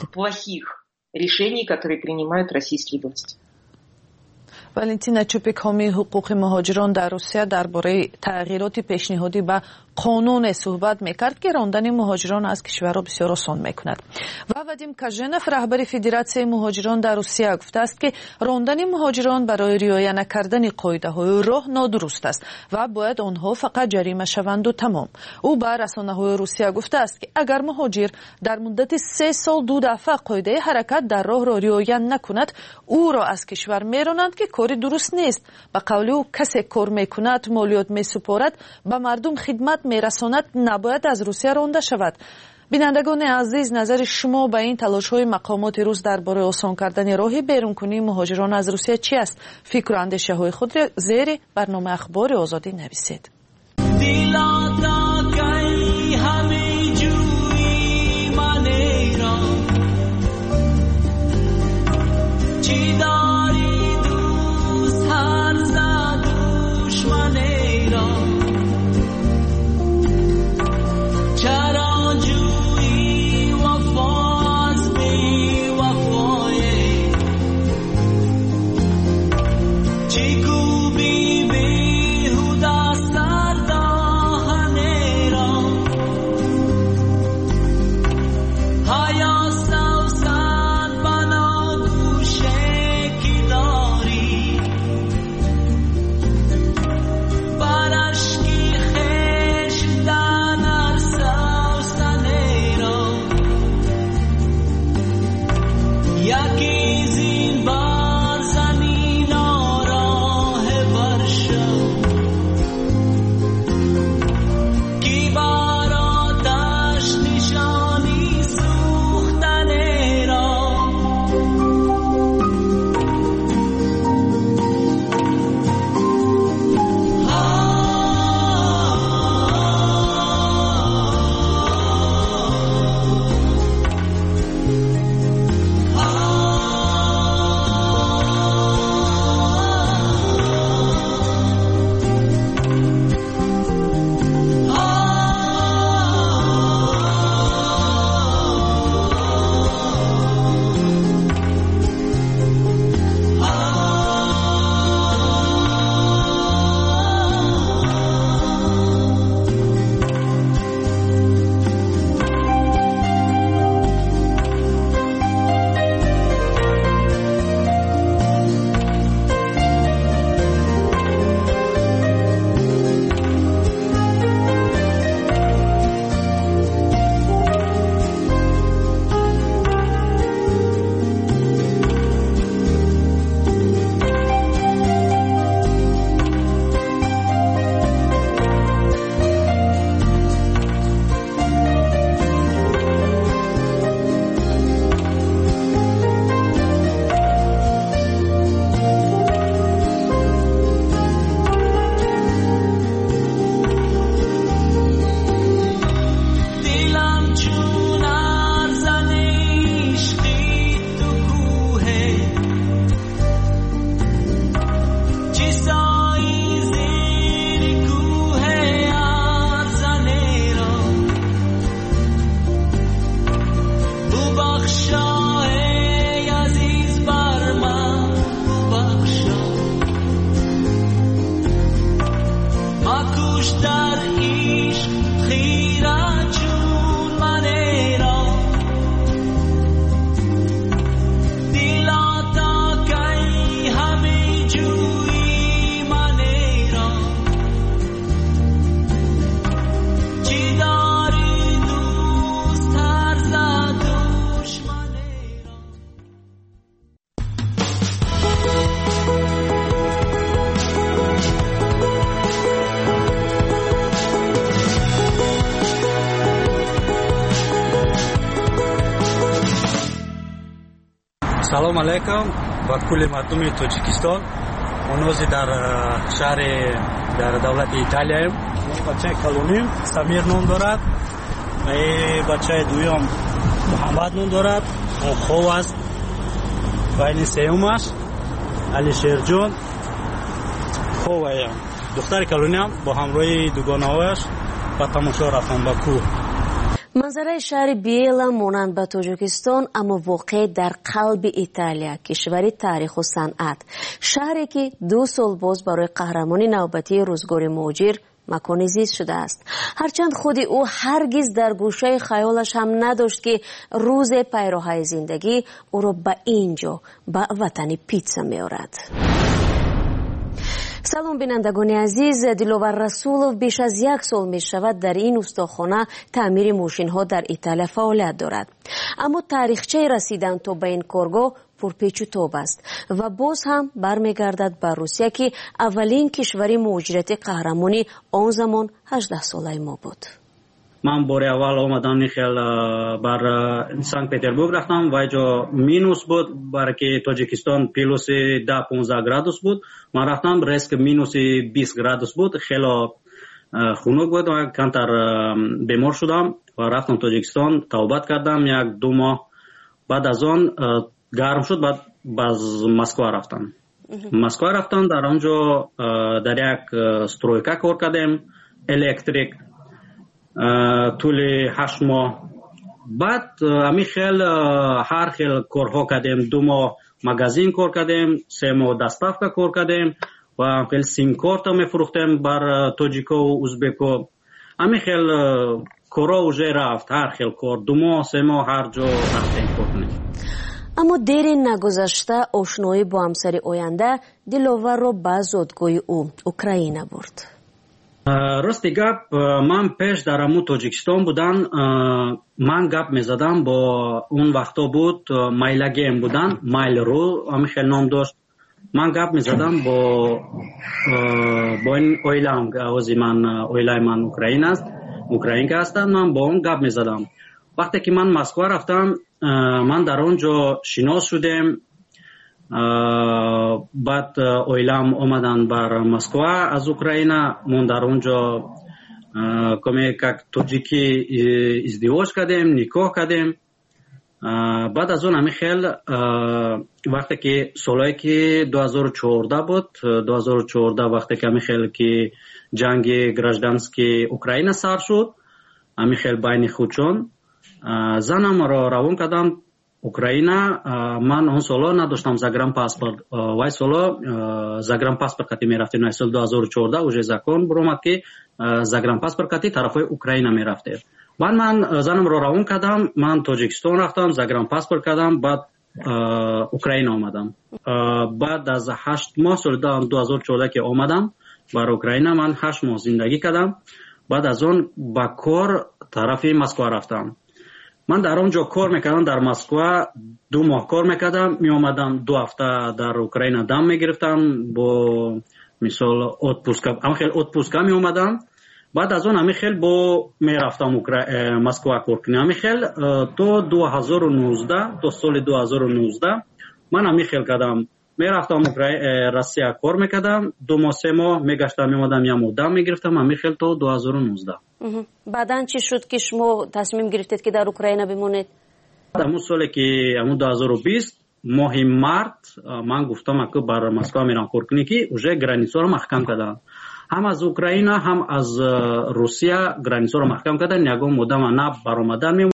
والنتینا چوپک حامی حقوق مهاجران در روسیه درباره تغییرات پیشنهادی به قانون صحبت میکرد که راندن مهاجران از کشور را بسیار آسان میکند. و وادیم کاژنف رهبر فدراسیون مهاجران در روسیه گفته است که راندن مهاجران برای رعایت نکردن قاعده‌های راه نادرست است و باید آنها فقط جریمه شوند و تمام. او به رسانه‌های روسیه گفته است که اگر مهاجر در مدت 3 سال 2 دفعه قاعده حرکت در راه را رعایت نکند، او را از کشور میرانند که کاری درست نیست. به قول او کسی کار میکند، مالیات میسپارد، به مردم خدمت میرساند، نباید از روسیه رانده شود. بینندگان عزیز، نظر شما به این تلاش‌های مقامات روس درباره آسان کردن راه بیرون‌کنی مهاجران از روسیه چی است؟ فکر و اندیشه‌های خود را زیر برنامه اخبار آزادی نویسید. در عشق خیره چون من салом алайкум ба кулли мардуми тоҷикистон. онҳози дар шаҳри дар давлати италияем. бачаи калоним Самир ном дорад, бачаи дуюм Муҳаммад ном дорад, хов аст, ва ини сеюмаш Алишерҷон ховаям. духтари калониам бо ҳамроҳи дугонаҳояш ба тамошо рафтам ба кӯҳ. манзараи шаҳри Биела монанд ба Тоҷикистон, аммо воқеъ дар қалби Италия, кишвари тариху санъат. шаҳре ки 2 сол боз барои қаҳрамони навбатии рӯзгори муҳоҷир макони зист шудааст. ҳарчанд худи ӯ ҳаргиз дар гӯшаи хаёлаш ҳам надошт ки рӯзе пайроҳаи зиндагӣ ӯро ба ин ҷо, ба ватани питса меорад. салом бинандагони азиз, Диловар Расулов беш аз 1 сол мешавад дар ин устохона таъмири мошинҳо дар Италия фаъолият дорад. аммо таърихчаи расидан то ба ин коргоҳ пурпечу тоб аст ва боз ҳам бармегардад ба Русия ки аввалин кишвари муҳоҷирати қаҳрамони он замон 18-солаи мо буд. ман бори аввал омадам нихел бар Санкт Петербург рафтам ва ҷо минус буд, барки Тоҷикистон плюси 10-15 градус буд. ман рафтам резко минуси 20 градус буд, хело хунук буд. кантар бемор шудам ва рафтам Тоҷикистон, тавбат кардам 1-2 моҳ. баъд аз он гарм шуд, баъд баз Москва рафтам. Москва рафтам, дар он ҷо дар як стройка кор кардем, электрик, тӯли 8 моҳ. баъд ами хел ҳар хел корҳо кардем. 2 моҳ магазин кор кардем, 3 моҳ доставка кор кардем ва хел сим-корта мефурӯхтем бар тоҷиков, узбеков. ами хел корҳо уже рафт, ҳар хел кор 2 моҳ 3 моҳ ҳар ҷо рафтем кор кунем. аммо дери нагузашта ошноӣ бо ҳамсари оянда Диловарро ба зодгоҳи ӯ Украина бурд. рости гап, ман пеш дар аму Тоҷикистон будан, ман гап мезадам бо он вақто буд Майлагем будан, Mail.ru ами хел ном дошт. ман гап мезадам бо ин оилаам, ози ман, оилаи ман Украина аст, украинка ҳастанд. ман бо он гап мезадам. вақте ки ман Москва рафтам, ман дар он ҷо шинос шудем. баъд оилаам омадан бар Москва аз Украина. мон дар он ҷо коме как тоҷикӣ издивоҷ кардем, никоҳ кардем. баъд аз он ҳами хел вақте ки солое ки 2014 буд, 2014 вақте ки ҳами хел ки ҷанги гражданскии Украина сар шуд, ҳами хел байни худчон занамро равон кардам Украина. ман он соло надоштам загранпаспорт. вай соло загранпаспорт кати мерафтем. на соли 2014 уже закон буромад ки загранпаспорт кати тарафҳои Украина мерафтем. баъд ман занамро равон кардам. ман Тоҷикистон рафтам, загранпаспорт кардам, баъд Украина омадам. баъд аз 8 моҳ соли 2014 ки омадам бар Украина, ман 8 моҳ зиндагӣ кардам. баъд аз он ба кор тарафи Москва рафтам. ман дар он ҷо кор мекардам, дар Москва 2 моҳ кор мекардам. меомадам 2 ҳафта дар Украина дам мегирифтам бо мисол отпуска, ҳамхел отпуска меомадам. баъд аз он ҳамихел бо мерафтам Москва кор кунем. ҳамихел то 2019, то соли 2019 ман ҳамихел кардам. мерафтам Россия кор мекардам, 2 моҳ 3 моҳ мегаштам, меомадам 1 моҳ дам мегирифтам. ҳамихел то 2019. баъдан чӣ шуд ки шумо тасмим гирифтед ки дар Украина бимонед? амун соле ки амун 2020 моҳи март ман гуфтам ки бар Москва мерам кор кунӣ ки уже границаро маҳкам кардам. ҳам аз Украина, ҳам аз Русия границаро маҳкам кардан. ягон моддама на баромадан